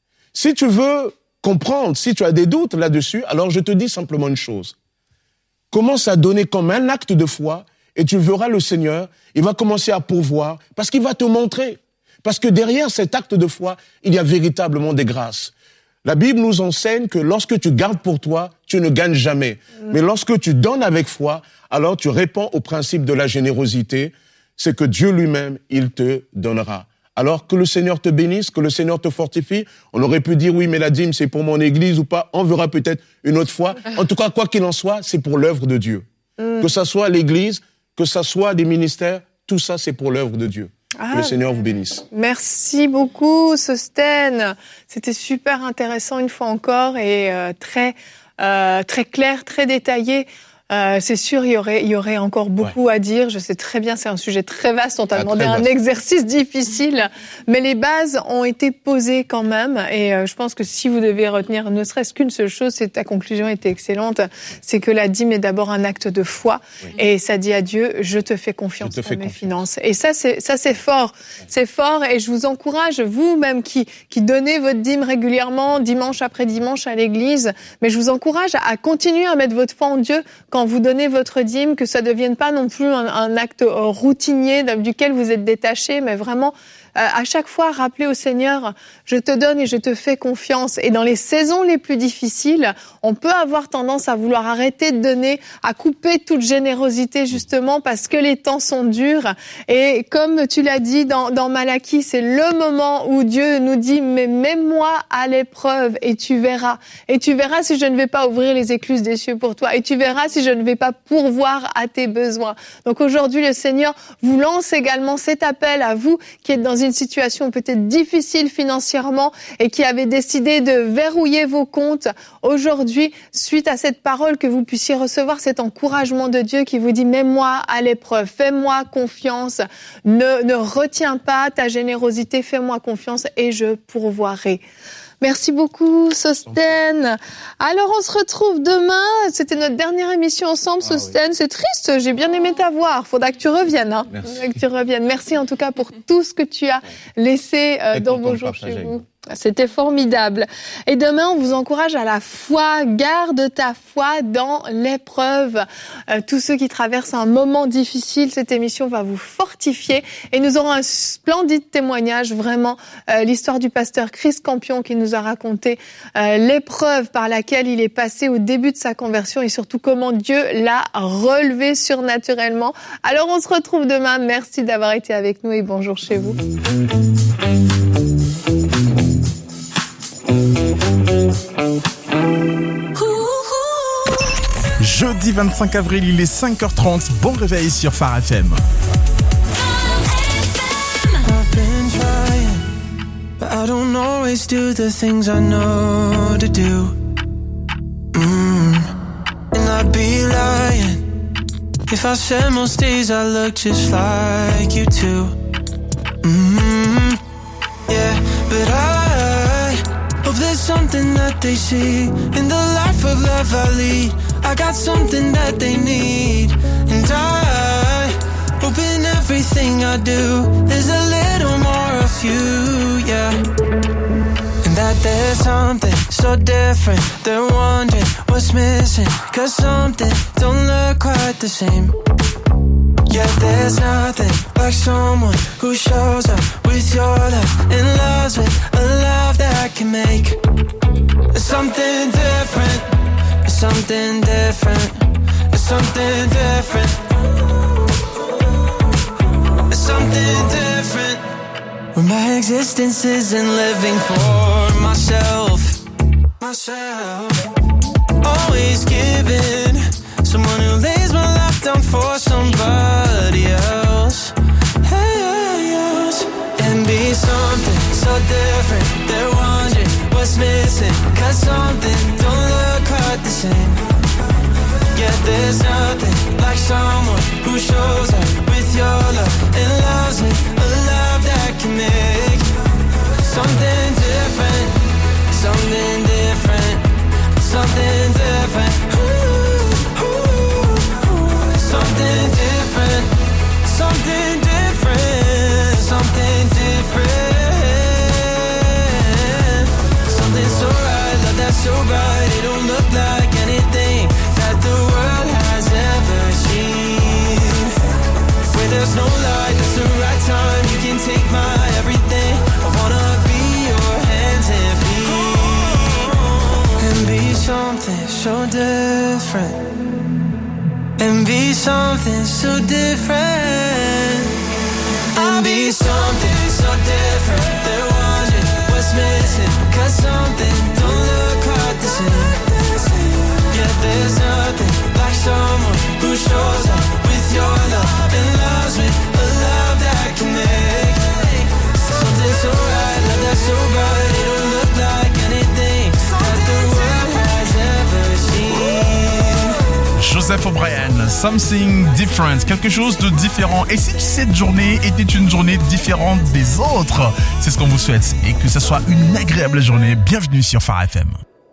Si tu veux comprendre, si tu as des doutes là-dessus, alors je te dis simplement une chose. Commence à donner comme un acte de foi et tu verras le Seigneur, il va commencer à pourvoir parce qu'il va te montrer. Parce que derrière cet acte de foi, il y a véritablement des grâces. La Bible nous enseigne que lorsque tu gardes pour toi, tu ne gagnes jamais. Mmh. Mais lorsque tu donnes avec foi, alors tu réponds au principe de la générosité. C'est que Dieu lui-même, il te donnera. Alors que le Seigneur te bénisse, que le Seigneur te fortifie. On aurait pu dire, oui, mais la dîme, c'est pour mon église ou pas. On verra peut-être une autre fois. En tout cas, quoi qu'il en soit, c'est pour l'œuvre de Dieu. Mmh. Que ça soit l'église, que ça soit des ministères, tout ça, c'est pour l'œuvre de Dieu. Ah, que le Seigneur vous bénisse. Merci beaucoup, Sostène. C'était super intéressant une fois encore et euh, très euh, très clair, très détaillé. Euh, c'est sûr, il y aurait, il y aurait encore beaucoup ouais. à dire. Je sais très bien, c'est un sujet très vaste. On t'a ah, demandé un exercice difficile, mais les bases ont été posées quand même. Et euh, je pense que si vous devez retenir ne serait-ce qu'une seule chose, c'est ta conclusion était excellente. C'est que la dîme est d'abord un acte de foi, oui. et ça dit à Dieu, je te fais confiance pour mes finances. Et ça, c'est ça, c'est fort, c'est fort. Et je vous encourage, vous-même qui qui donnez votre dîme régulièrement, dimanche après dimanche à l'église, mais je vous encourage à continuer à mettre votre foi en Dieu quand vous donnez votre dîme, que ça ne devienne pas non plus un, un acte routinier duquel vous êtes détaché, mais vraiment euh, à chaque fois rappeler au Seigneur, je te donne et je te fais confiance. Et dans les saisons les plus difficiles, on peut avoir tendance à vouloir arrêter de donner, à couper toute générosité justement parce que les temps sont durs. Et comme tu l'as dit dans, dans Malachie, c'est le moment où Dieu nous dit, mais mets-moi à l'épreuve et tu verras. Et tu verras si je ne vais pas ouvrir les écluses des cieux pour toi. Et tu verras si je ne vais pas pourvoir à tes besoins. Donc aujourd'hui, le Seigneur vous lance également cet appel à vous qui êtes dans une situation peut-être difficile financièrement et qui avez décidé de verrouiller vos comptes. Aujourd'hui, suite à cette parole, que vous puissiez recevoir cet encouragement de Dieu qui vous dit « Mets-moi à l'épreuve, fais-moi confiance, ne, ne retiens pas ta générosité, fais-moi confiance et je pourvoirai ». Merci beaucoup, Sostène. Alors, on se retrouve demain. C'était notre dernière émission ensemble, ah, Sostène. Oui. C'est triste. J'ai bien aimé ta voix. Faudra que tu reviennes, hein. Merci. Que tu reviennes. Merci en tout cas pour tout ce que tu as laissé euh, dans vos jours chez vous. C'était formidable. Et demain, on vous encourage à la foi. Garde ta foi dans l'épreuve. Euh, tous ceux qui traversent un moment difficile, cette émission va vous fortifier. Et nous aurons un splendide témoignage, vraiment, euh, l'histoire du pasteur Chris Campion qui nous a raconté euh, l'épreuve par laquelle il est passé au début de sa conversion et surtout comment Dieu l'a relevé surnaturellement. Alors, on se retrouve demain. Merci d'avoir été avec nous et bonjour chez vous. Thank you. jeudi vingt-cinq avril, il est cinq heures trente. Bon réveil sur Phare F M. I've been trying, but I don't always do the things I know to do. Mm. And I'd be lying if I said most days I look just like you too. Mm. Yeah, but I hope there's something that they see in the life of love I lead. I got something that they need, and I hope in everything I do there's a little more of you, yeah. And that there's something so different, they're wondering what's missing, cause something don't look quite the same. Yeah, there's nothing like someone who shows up with your love and loves with a love that can make something different, something different, something different, something different. Where my existence isn't living for myself, myself. Always giving, someone who lays my life down for somebody else, else. And be something so different, they're wondering what's missing, cause something don't look quite the same. Yeah, there's nothing like someone who shows up with your love and loves it, a love that can make something different, something different, something different. Ooh, ooh, something different, something different, something different. Something so right, love that's so bright, it don't look like anything that the world has ever seen. Where there's no light, that's the right time, you can take my everything. I wanna be your hands and feet, and be something so different, and be something so different, and be something so different. They're wondering what's missing, cause something don't look quite the same. Yeah, there's nothing like someone who shows up with your love and loves with a love that can make something so right, love that's so bright, it don't look like anything that the world has ever seen. Joseph O'Brien, Something Different, quelque chose de différent. Et si cette journée était une journée différente des autres, c'est ce qu'on vous souhaite. Et que ça soit une agréable journée. Bienvenue sur Phare F M.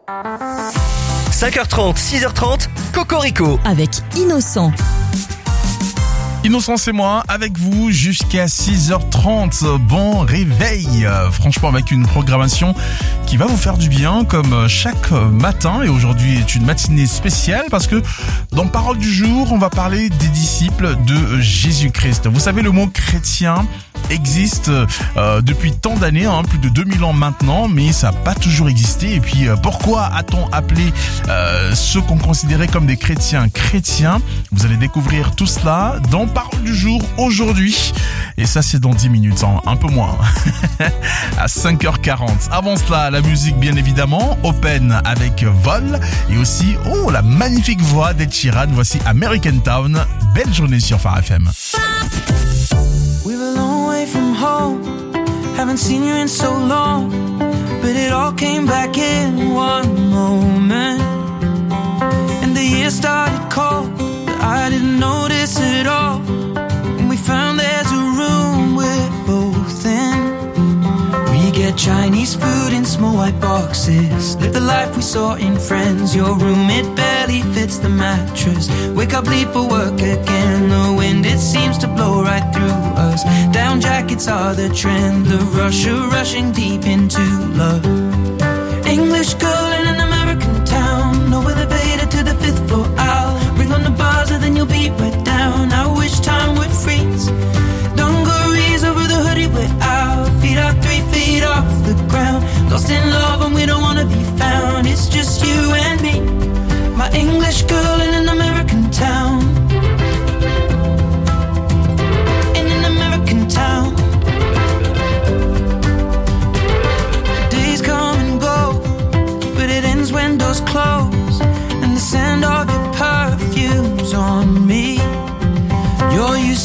cinq heures trente, six heures trente, Cocorico. Avec Innocent. Innocent, c'est moi, avec vous jusqu'à six heures trente. Bon réveil. Euh, franchement, avec une programmation qui va vous faire du bien, comme chaque matin. Et aujourd'hui est une matinée spéciale parce que dans Parole du jour, on va parler des disciples de Jésus-Christ. Vous savez, le mot chrétien existe euh, depuis tant d'années, hein, plus de deux mille ans maintenant, mais ça n'a pas toujours existé. Et puis, euh, pourquoi a-t-on appelé euh, ceux qu'on considérait comme des chrétiens chrétiens? Vous allez découvrir tout cela dans Parole du jour aujourd'hui. Et ça, c'est dans dix minutes, hein, un peu moins. À cinq heures quarante. Avant cela, la musique, bien évidemment. Open avec Vol. Et aussi, oh, la magnifique voix d'Ed Sheeran. Voici American Town. Belle journée sur Phare F M. We're a long way from home, haven't seen you in so long, but it all came back in one moment. And the year started cold, but I didn't notice it all. And we found there's a room we're both in. We get Chinese food in small white boxes, live the life we saw in Friends. Your room, it barely fits the mattress. Wake up, leave for work again. The wind, it seems to blow right through us. Down jackets are the trend. The rush of rushing deep into love. English girl in an American town, no elevator to the fifth floor. I'll ring on the buzzer, then you'll be right down. I wish time would freeze. Dungarees over the hoodie, we're out. Feet are three feet off the ground. Lost in love and we don't wanna be found. It's just you and me, my English girl in an American town. In an American town. Days come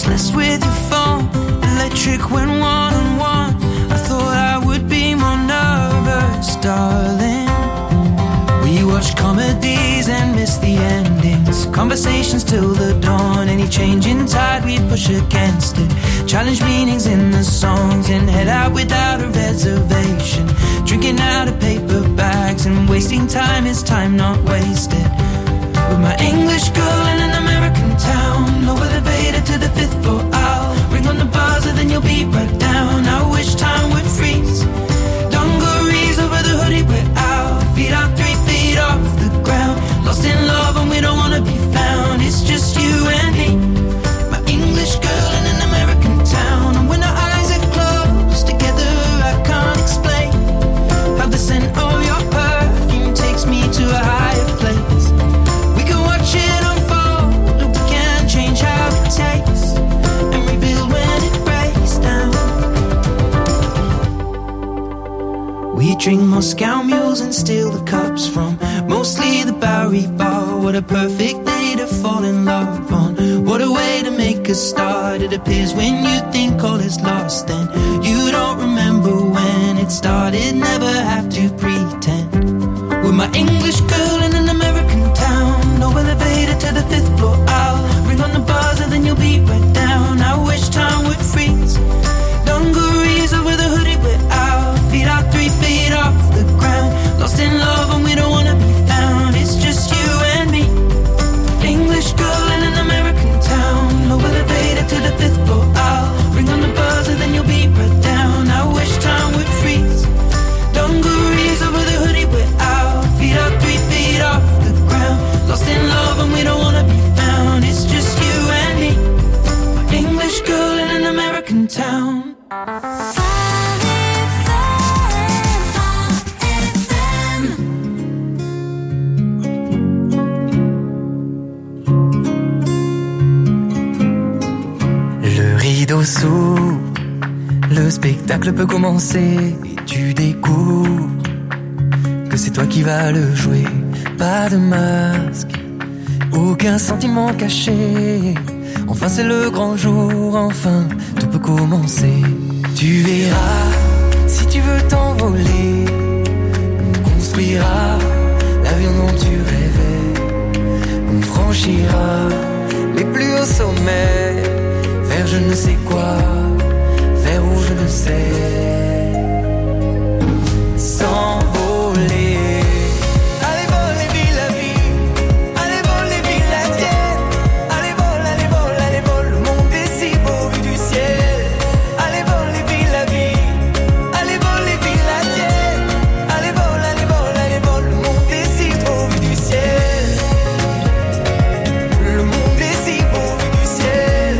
restless with your phone. Electric when one on one. I thought I would be more nervous, darling. We watch comedies and miss the endings. Conversations till the dawn. Any change in tide, we push against it. Challenge meanings in the songs and head out without a reservation. Drinking out of paper bags and wasting time is time not wasted. With my English girl in an American town, low elevator to the fifth floor. I'll ring on the buzzer, then you'll be right down. I wish time would freeze. Dungarees over the hoodie we're out. Feet out three feet off the ground. Lost in love and we don't wanna be found. It's just you and me. My English girl in an American town. And when our eyes are closed together, I can't explain how the scent of your perfume takes me to a higher place. We can watch it unfold, or we can change how it tastes and rebuild when it breaks down. We drink Moscow mules and steal the cups from mostly the Bowery Bar. What a perfect day to fall in love on. What a way to make a start. It appears when you think all is lost, then you don't remember when it started. Never have to pretend. With my English girl in an American town, no elevator to the fifth floor. I'll ring on the buzzer, then you'll be right down. I wish time would freeze. Dungarees over the hoodie we're out. Feet out three feet off the ground. Lost in love and we don't wanna be found. It's just you and me. English girl in an American town. No elevator to the fifth floor. I'll ring on the buzzer, then you'll be right down. I wish time would freeze. Dungarees over the hoodie we're out. Feet out three feet off the ground. Lost in love and we don't wanna be found. It's just you and me. English girl in an American town. Le rideau s'ouvre, le spectacle peut commencer et tu découvres que c'est toi qui vas le jouer. Pas de masque, aucun sentiment caché. Enfin c'est le grand jour, enfin tout peut commencer. Tu verras, si tu veux t'envoler, on construira l'avion dont tu rêvais. On franchira les plus hauts sommets, vers je ne sais quoi, vers où je ne sais. S'envoler. Allez voler, vie la vie. Allez voler, vie la tienne. Allez vol, allez vol, allez vol. Le monde est si beau vu du ciel. Allez voler, vie la vie. Allez voler, vie la tienne. Allez vol, allez vol, allez vol. Le monde est si beau vu du ciel. Le monde est si beau vu du ciel.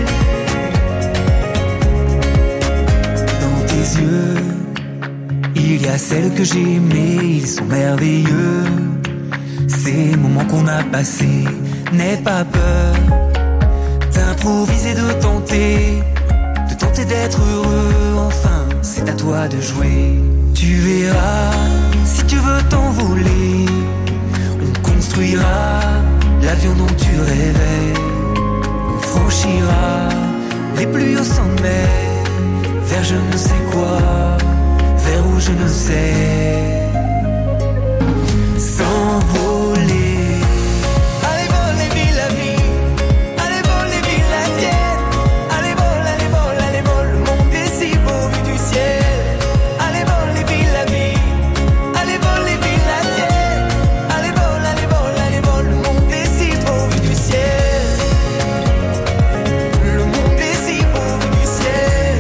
Dans tes yeux, il y a celles que j'ai aimées, ils sont merveilleux. Ces moments qu'on a passés, n'aie pas peur d'improviser, de tenter, de tenter d'être heureux. Enfin, c'est à toi de jouer. Tu verras, si tu veux t'envoler, on construira l'avion dont tu rêvais. On franchira les plus hauts sommets, vers je ne sais quoi, vers où je ne sais. S'envoler. Allez voler, vie la vie. Allez voler, vie la tienne. Allez vol, allez vol, allez vol. Le monde est si beau vu du ciel. Allez voler, vie la vie. Allez voler, vie la tienne. Allez vol, allez vol, allez vol. Le monde est si beau vu du ciel. Le monde est si beau vu du ciel.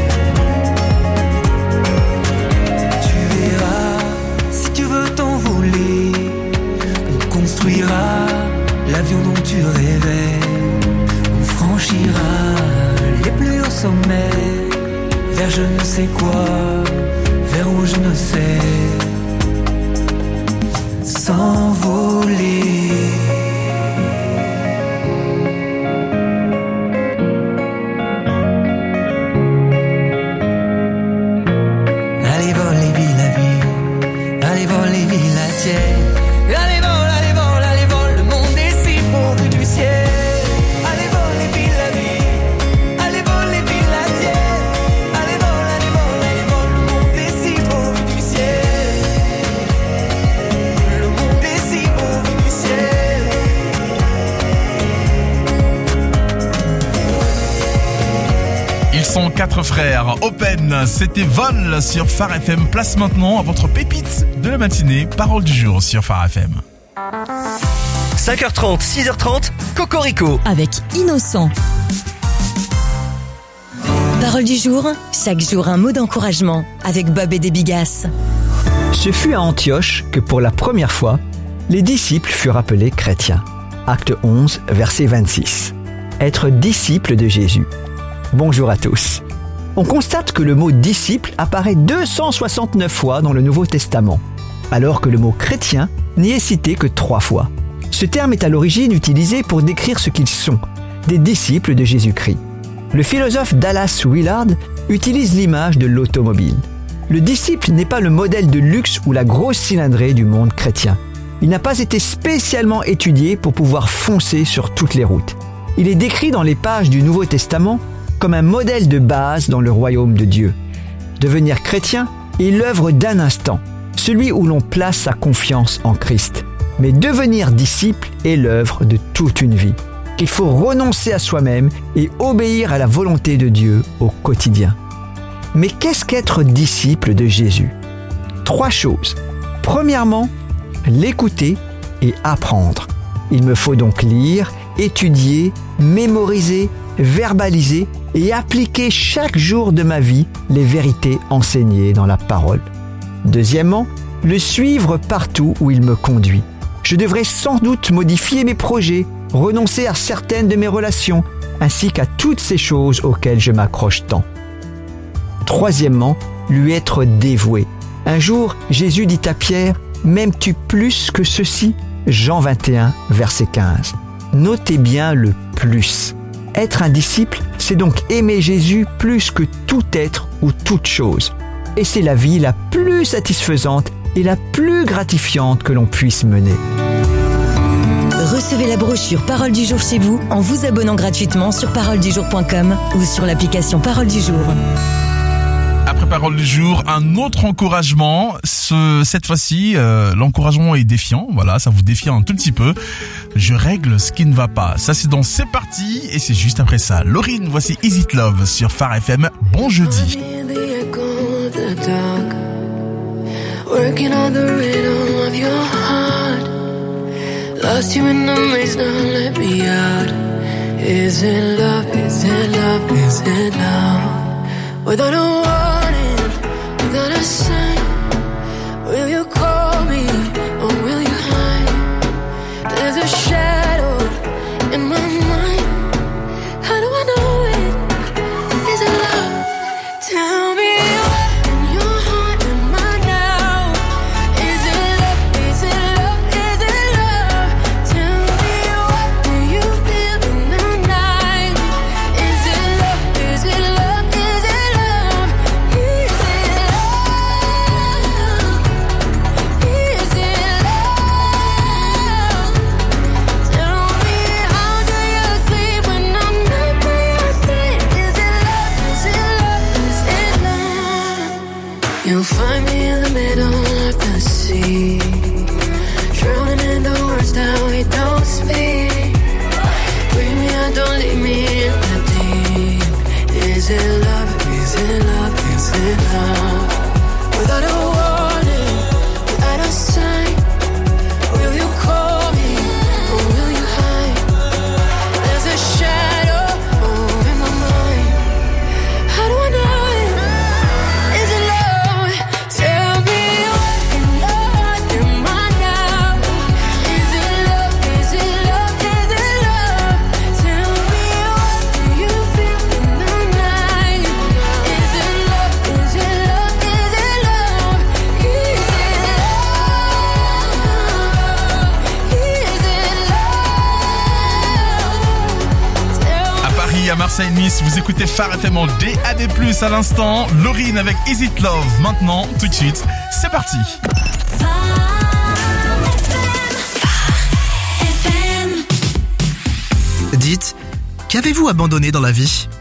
Tu verras, si tu veux t'envoler, on construira l'avion dont tu rêvais. On franchira les plus hauts sommets, vers je ne sais quoi, vers où je ne sais. S'envoler. Allez voler, vie la vie. Allez voler, vie la tienne. Allez vol, allez vol, allez vol. Le monde est si beau vu du ciel. Allez voler, vie la vie. Ils sont quatre frères. Open, c'était Vol sur Phare F M. Place maintenant à votre pépite de la matinée. Parole du jour sur Phare F M. cinq heures trente, six heures trente, Cocorico. Avec Innocent. Parole du jour, chaque jour un mot d'encouragement avec Bob et des Bigasses. Ce fut à Antioche que pour la première fois, les disciples furent appelés chrétiens. Acte onze, verset vingt-six. Être disciple de Jésus. Bonjour à tous. On constate que le mot disciple apparaît deux cent soixante-neuf fois dans le Nouveau Testament, alors que le mot chrétien n'y est cité que trois fois. Ce terme est à l'origine utilisé pour décrire ce qu'ils sont, des disciples de Jésus-Christ. Le philosophe Dallas Willard utilise l'image de l'automobile. Le disciple n'est pas le modèle de luxe ou la grosse cylindrée du monde chrétien. Il n'a pas été spécialement étudié pour pouvoir foncer sur toutes les routes. Il est décrit dans les pages du Nouveau Testament comme un modèle de base dans le royaume de Dieu. Devenir chrétien est l'œuvre d'un instant, celui où l'on place sa confiance en Christ. Mais devenir disciple est l'œuvre de toute une vie, qu'il faut renoncer à soi-même et obéir à la volonté de Dieu au quotidien. Mais qu'est-ce qu'être disciple de Jésus ? Trois choses. Premièrement, l'écouter et apprendre. Il me faut donc lire, étudier, mémoriser, verbaliser et appliquer chaque jour de ma vie les vérités enseignées dans la parole. Deuxièmement, le suivre partout où il me conduit. Je devrais sans doute modifier mes projets, renoncer à certaines de mes relations, ainsi qu'à toutes ces choses auxquelles je m'accroche tant. Troisièmement, lui être dévoué. Un jour, Jésus dit à Pierre, « M'aimes-tu plus que ceci ?» Jean vingt et un, verset quinze. Notez bien le « plus ». Être un disciple, c'est donc aimer Jésus plus que tout être ou toute chose. Et c'est la vie la plus satisfaisante et la plus gratifiante que l'on puisse mener. Recevez la brochure Parole du jour chez vous en vous abonnant gratuitement sur parole du jour point com ou sur l'application Parole du jour. Après Parole du jour, un autre encouragement. Ce, cette fois-ci, euh, l'encouragement est défiant. Voilà, ça vous défie un tout petit peu. Je règle ce qui ne va pas. Ça, c'est dans C'est parti. Et c'est juste après ça. Laurine, voici Is It Love sur Phare F M. Bon jeudi. Working on the rhythm of your heart. Lost you in the maze, now let me out. Is it love, is it love, is it love? Without a warning, without a sign, will you call me or will you hide? There's a shadow in my mind. How do I know it? Is it love? Tell me. You'll find me in the middle of the sea, drowning in the words that we don't speak. Bring me out, don't leave me in the deep. Is it love, is it love, is it love? Without a warning, without a sign, will you call me or will you hide? There's a shadow over my mind. How do I know? À Marseille, Nice, vous écoutez Phare F M en D A B plus, à l'instant. Laurine avec Is It Love. Maintenant, tout de suite, c'est parti. Dites, qu'avez-vous abandonné dans la vie ?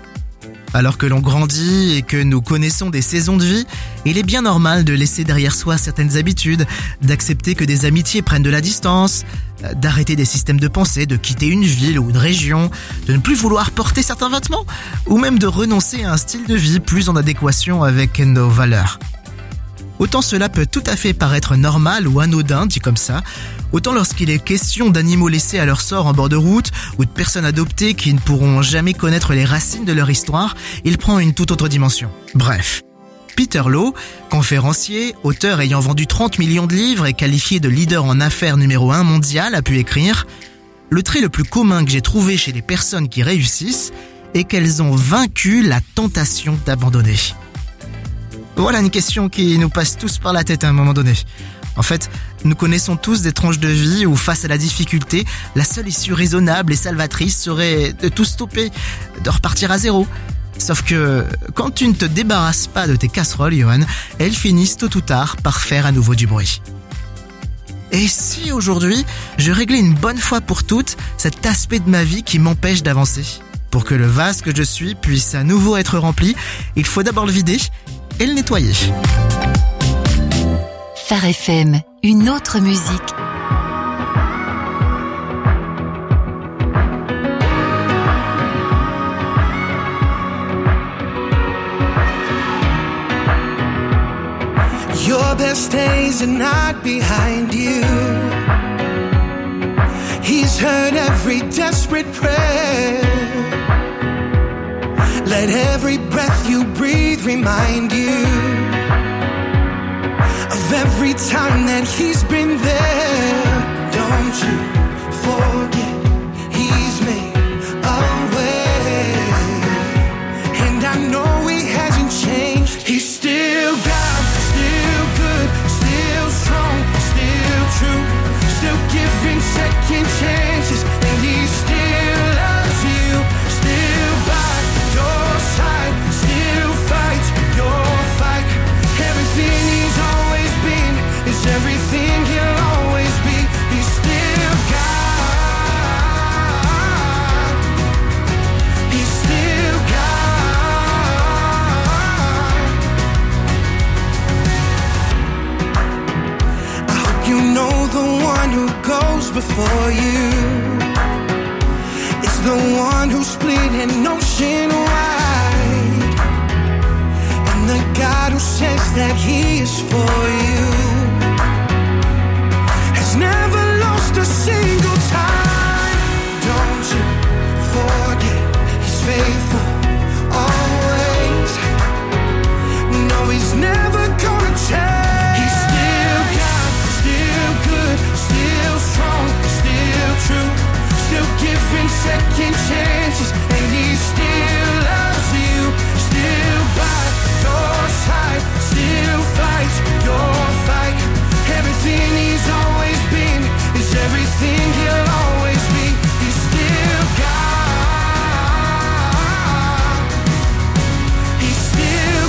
Alors que l'on grandit et que nous connaissons des saisons de vie, il est bien normal de laisser derrière soi certaines habitudes, d'accepter que des amitiés prennent de la distance, d'arrêter des systèmes de pensée, de quitter une ville ou une région, de ne plus vouloir porter certains vêtements, ou même de renoncer à un style de vie plus en adéquation avec nos valeurs. Autant cela peut tout à fait paraître normal ou anodin, dit comme ça, autant lorsqu'il est question d'animaux laissés à leur sort en bord de route ou de personnes adoptées qui ne pourront jamais connaître les racines de leur histoire, il prend une toute autre dimension. Bref. Peter Lowe, conférencier, auteur ayant vendu trente millions de livres et qualifié de leader en affaires numéro un mondial, a pu écrire « Le trait le plus commun que j'ai trouvé chez les personnes qui réussissent est qu'elles ont vaincu la tentation d'abandonner. » Voilà une question qui nous passe tous par la tête à un moment donné. En fait, nous connaissons tous des tranches de vie où, face à la difficulté, la seule issue raisonnable et salvatrice serait de tout stopper, de repartir à zéro. Sauf que, quand tu ne te débarrasses pas de tes casseroles, Johan, elles finissent tôt ou tard par faire à nouveau du bruit. Et si aujourd'hui, je réglais une bonne fois pour toutes cet aspect de ma vie qui m'empêche d'avancer ? Pour que le vase que je suis puisse à nouveau être rempli, il faut d'abord le vider et le nettoyer. Phare F M, une autre musique. Your best days are not behind you. He's heard every desperate prayer. Let every breath you breathe remind you of every time that he's been there. Don't you forget he's made a way. And I know he hasn't changed. He's still God, still good, still strong, still true, still giving second chances. And he still loves you, still by your side, still fights your fight. Everything he's always been is everything he'll always be. He's still God. He's still God. I hope you know the one who goes before you is the one who split an ocean wide, and the God who says that he is for you has never lost a single time. Don't you forget he's faithful always. No, he's never gonna change. He's still God, still good, still strong, still true, still giving second chances. And he still loves you, still by your side, still fights your fight. Everything he's always been is everything he'll always be. He's still God. He's still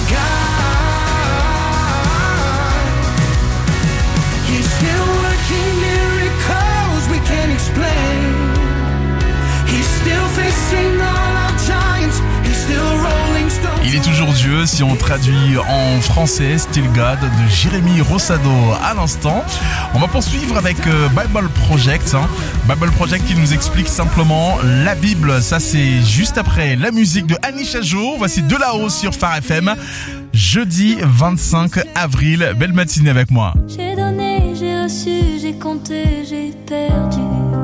God. He's still working miracles we can't explain. He's still facing all our giants. He's still rolling stones. Il est toujours Dieu, si on traduit en français, Still God de Jérémy Rosado à l'instant. On va poursuivre avec euh, Bible Project. Hein. Bible Project qui nous explique simplement la Bible. Ça, c'est juste après la musique de Annie Chajot. Voici De là-haut sur Phare F M. Jeudi vingt-cinq avril. Belle matinée avec moi. J'ai donné, j'ai reçu, j'ai compté, j'ai perdu.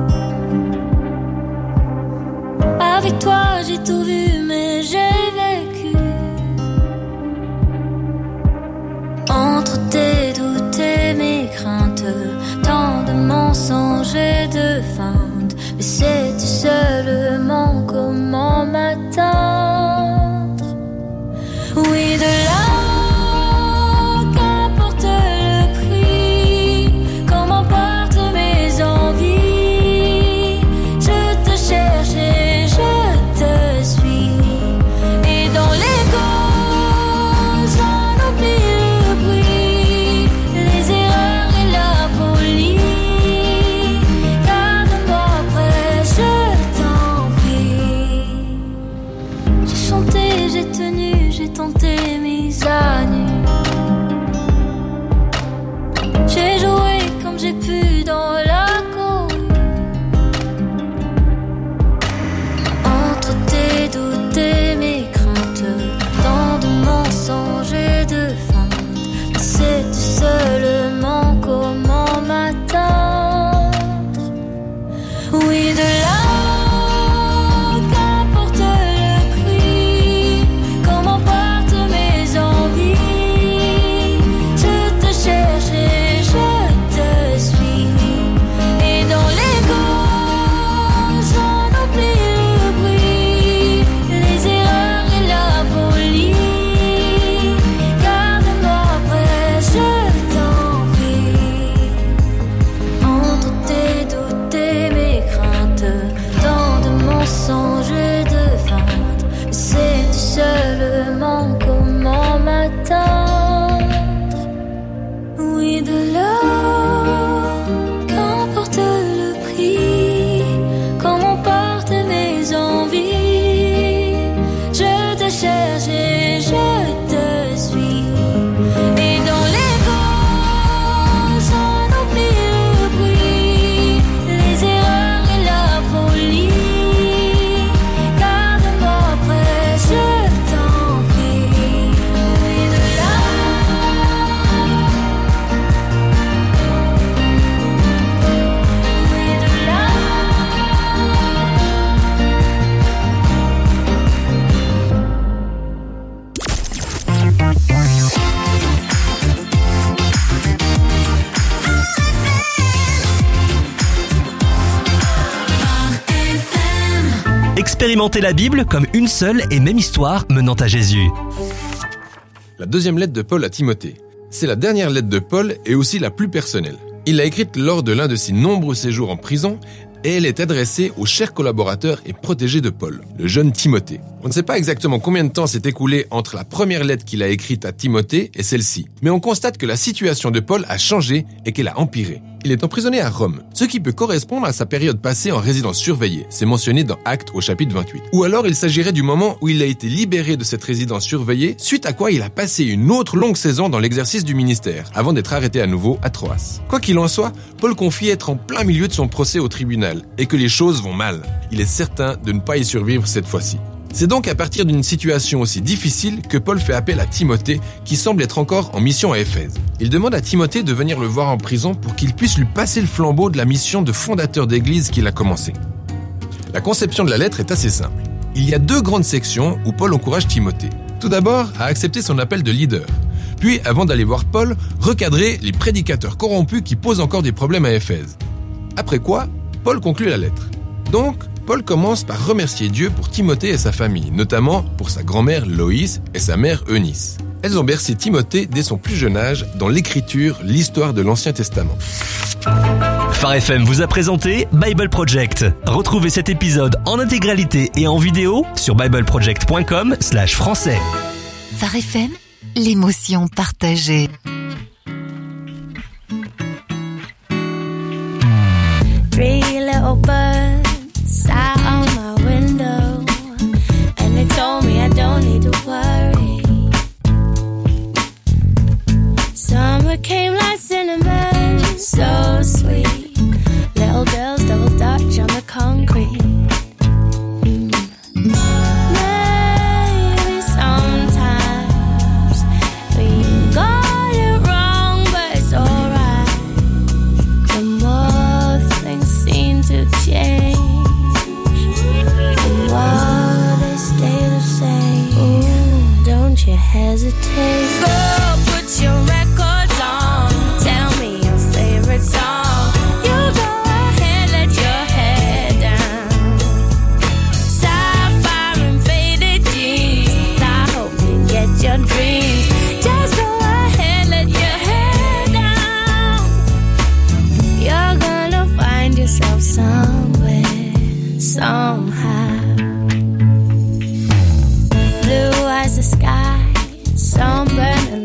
Avec toi, j'ai tout vu, mais j'ai vécu. Entre tes doutes et mes craintes, tant de mensonges et de feintes. Mais sais-tu seulement comment m'atteindre? Oui, de là. chanté, j'ai tenu, j'ai tenté, mise à nu. J'ai joué comme j'ai pu dans la cour. Entre tes doutes et mes craintes, tant de mensonges et de feintes, c'est seulement comment m'atteindre. Oui, de là. Expérimentez la Bible comme une seule et même histoire menant à Jésus. La deuxième lettre de Paul à Timothée. C'est la dernière lettre de Paul et aussi la plus personnelle. Il l'a écrite lors de l'un de ses nombreux séjours en prison et elle est adressée au cher collaborateur et protégé de Paul, le jeune Timothée. On ne sait pas exactement combien de temps s'est écoulé entre la première lettre qu'il a écrite à Timothée et celle-ci, mais on constate que la situation de Paul a changé et qu'elle a empiré. Il est emprisonné à Rome, ce qui peut correspondre à sa période passée en résidence surveillée, c'est mentionné dans Actes au chapitre vingt-huit. Ou alors il s'agirait du moment où il a été libéré de cette résidence surveillée, suite à quoi il a passé une autre longue saison dans l'exercice du ministère, avant d'être arrêté à nouveau à Troas. Quoi qu'il en soit, Paul confie être en plein milieu de son procès au tribunal, et que les choses vont mal. Il est certain de ne pas y survivre cette fois-ci. C'est donc à partir d'une situation aussi difficile que Paul fait appel à Timothée, qui semble être encore en mission à Éphèse. Il demande à Timothée de venir le voir en prison pour qu'il puisse lui passer le flambeau de la mission de fondateur d'église qu'il a commencée. La conception de la lettre est assez simple. Il y a deux grandes sections où Paul encourage Timothée. Tout d'abord, à accepter son appel de leader. Puis, avant d'aller voir Paul, recadrer les prédicateurs corrompus qui posent encore des problèmes à Éphèse. Après quoi, Paul conclut la lettre. Donc, Paul commence par remercier Dieu pour Timothée et sa famille, notamment pour sa grand-mère Loïs et sa mère Eunice. Elles ont bercé Timothée dès son plus jeune âge dans l'écriture, l'histoire de l'Ancien Testament. Phare F M vous a présenté Bible Project. Retrouvez cet épisode en intégralité et en vidéo sur bibleproject point com slash français. Phare F M, l'émotion partagée. Three little birds sat on my window, and they told me I don't need to worry. Summer came like cinnamon, so sweet. Little girls double dutch on the concrete. Maybe sometimes we got it wrong, but it's alright. The more things seem to change, the more they stay the same. Ooh, don't you hesitate. Go put your records on. Tell me your favorite song. You go ahead, let your head down. Sapphire and faded jeans. I hope you get your dreams. Just go ahead, let your head down. You're gonna find yourself somewhere, somehow. Blue as the sky, sunburn and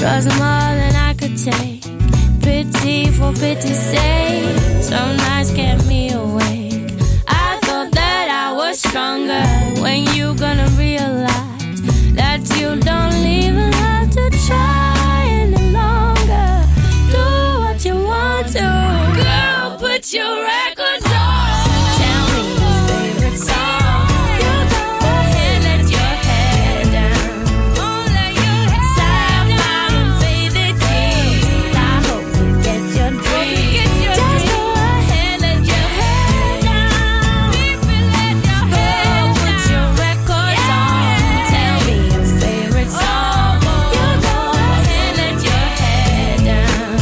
was more than I could take. Pity for pity's sake. Some nights kept me awake. I thought that I was stronger. When you gonna realize that you don't even have to try any longer. Do what you want to. Girl, put your records on. Tell me your favorite song. You go ahead, let your head down. Won't let your head down. Sapphire and faded jeans. I hope you get your dreams. Just go ahead, let your head down. Baby, let your head down. Put your records on. Tell me your favorite song. You go ahead, let your head down.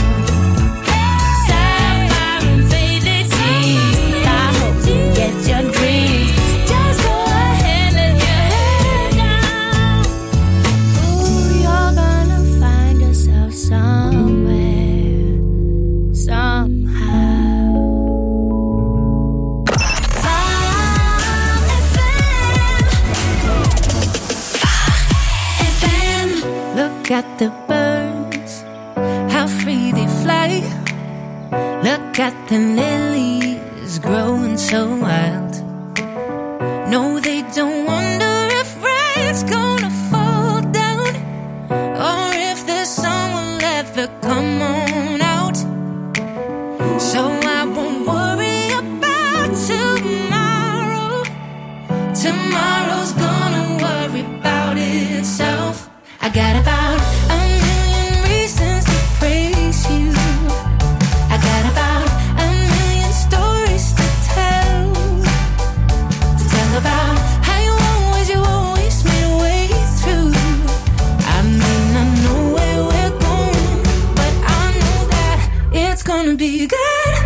Sapphire and faded jeans. I hope you get your dreams. Just go ahead, let your head down. Ooh, you're gonna find yourself somewhere, somehow. F M. Look at the birds, how free they fly. Look at the lilies growing so wild. No, they don't wonder if rain's gonna fall down, or if the sun will ever come on out. So I won't worry about tomorrow. Tomorrow's gonna worry about itself. I got about a million reasons to praise you. I got about a million stories to tell. To tell about how you always, you always made a way through. I may not know where we're going, but I know that it's gonna be good.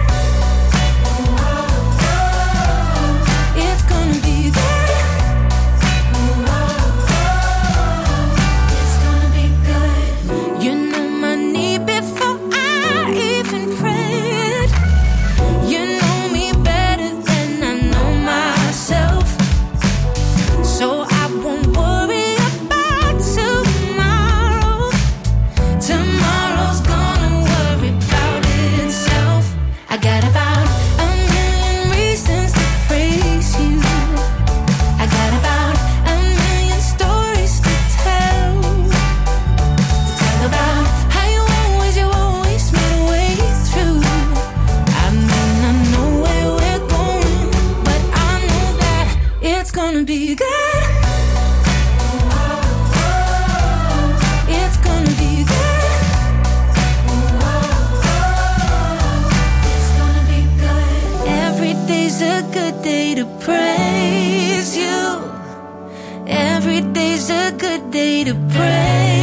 It's gonna be good. It's gonna be good. You know my need before I even prayed. You know me better than I know myself. So I won't worry about tomorrow. Tomorrow's gonna worry about itself. I got about a million reasons to praise you. I got about a million stories to tell. To tell about how you always, you always made a way through. I may not know where we're going, but I know that it's gonna be good. It's gonna be good. It's gonna be good. Every day's a good day to praise you. Every day's a good day to praise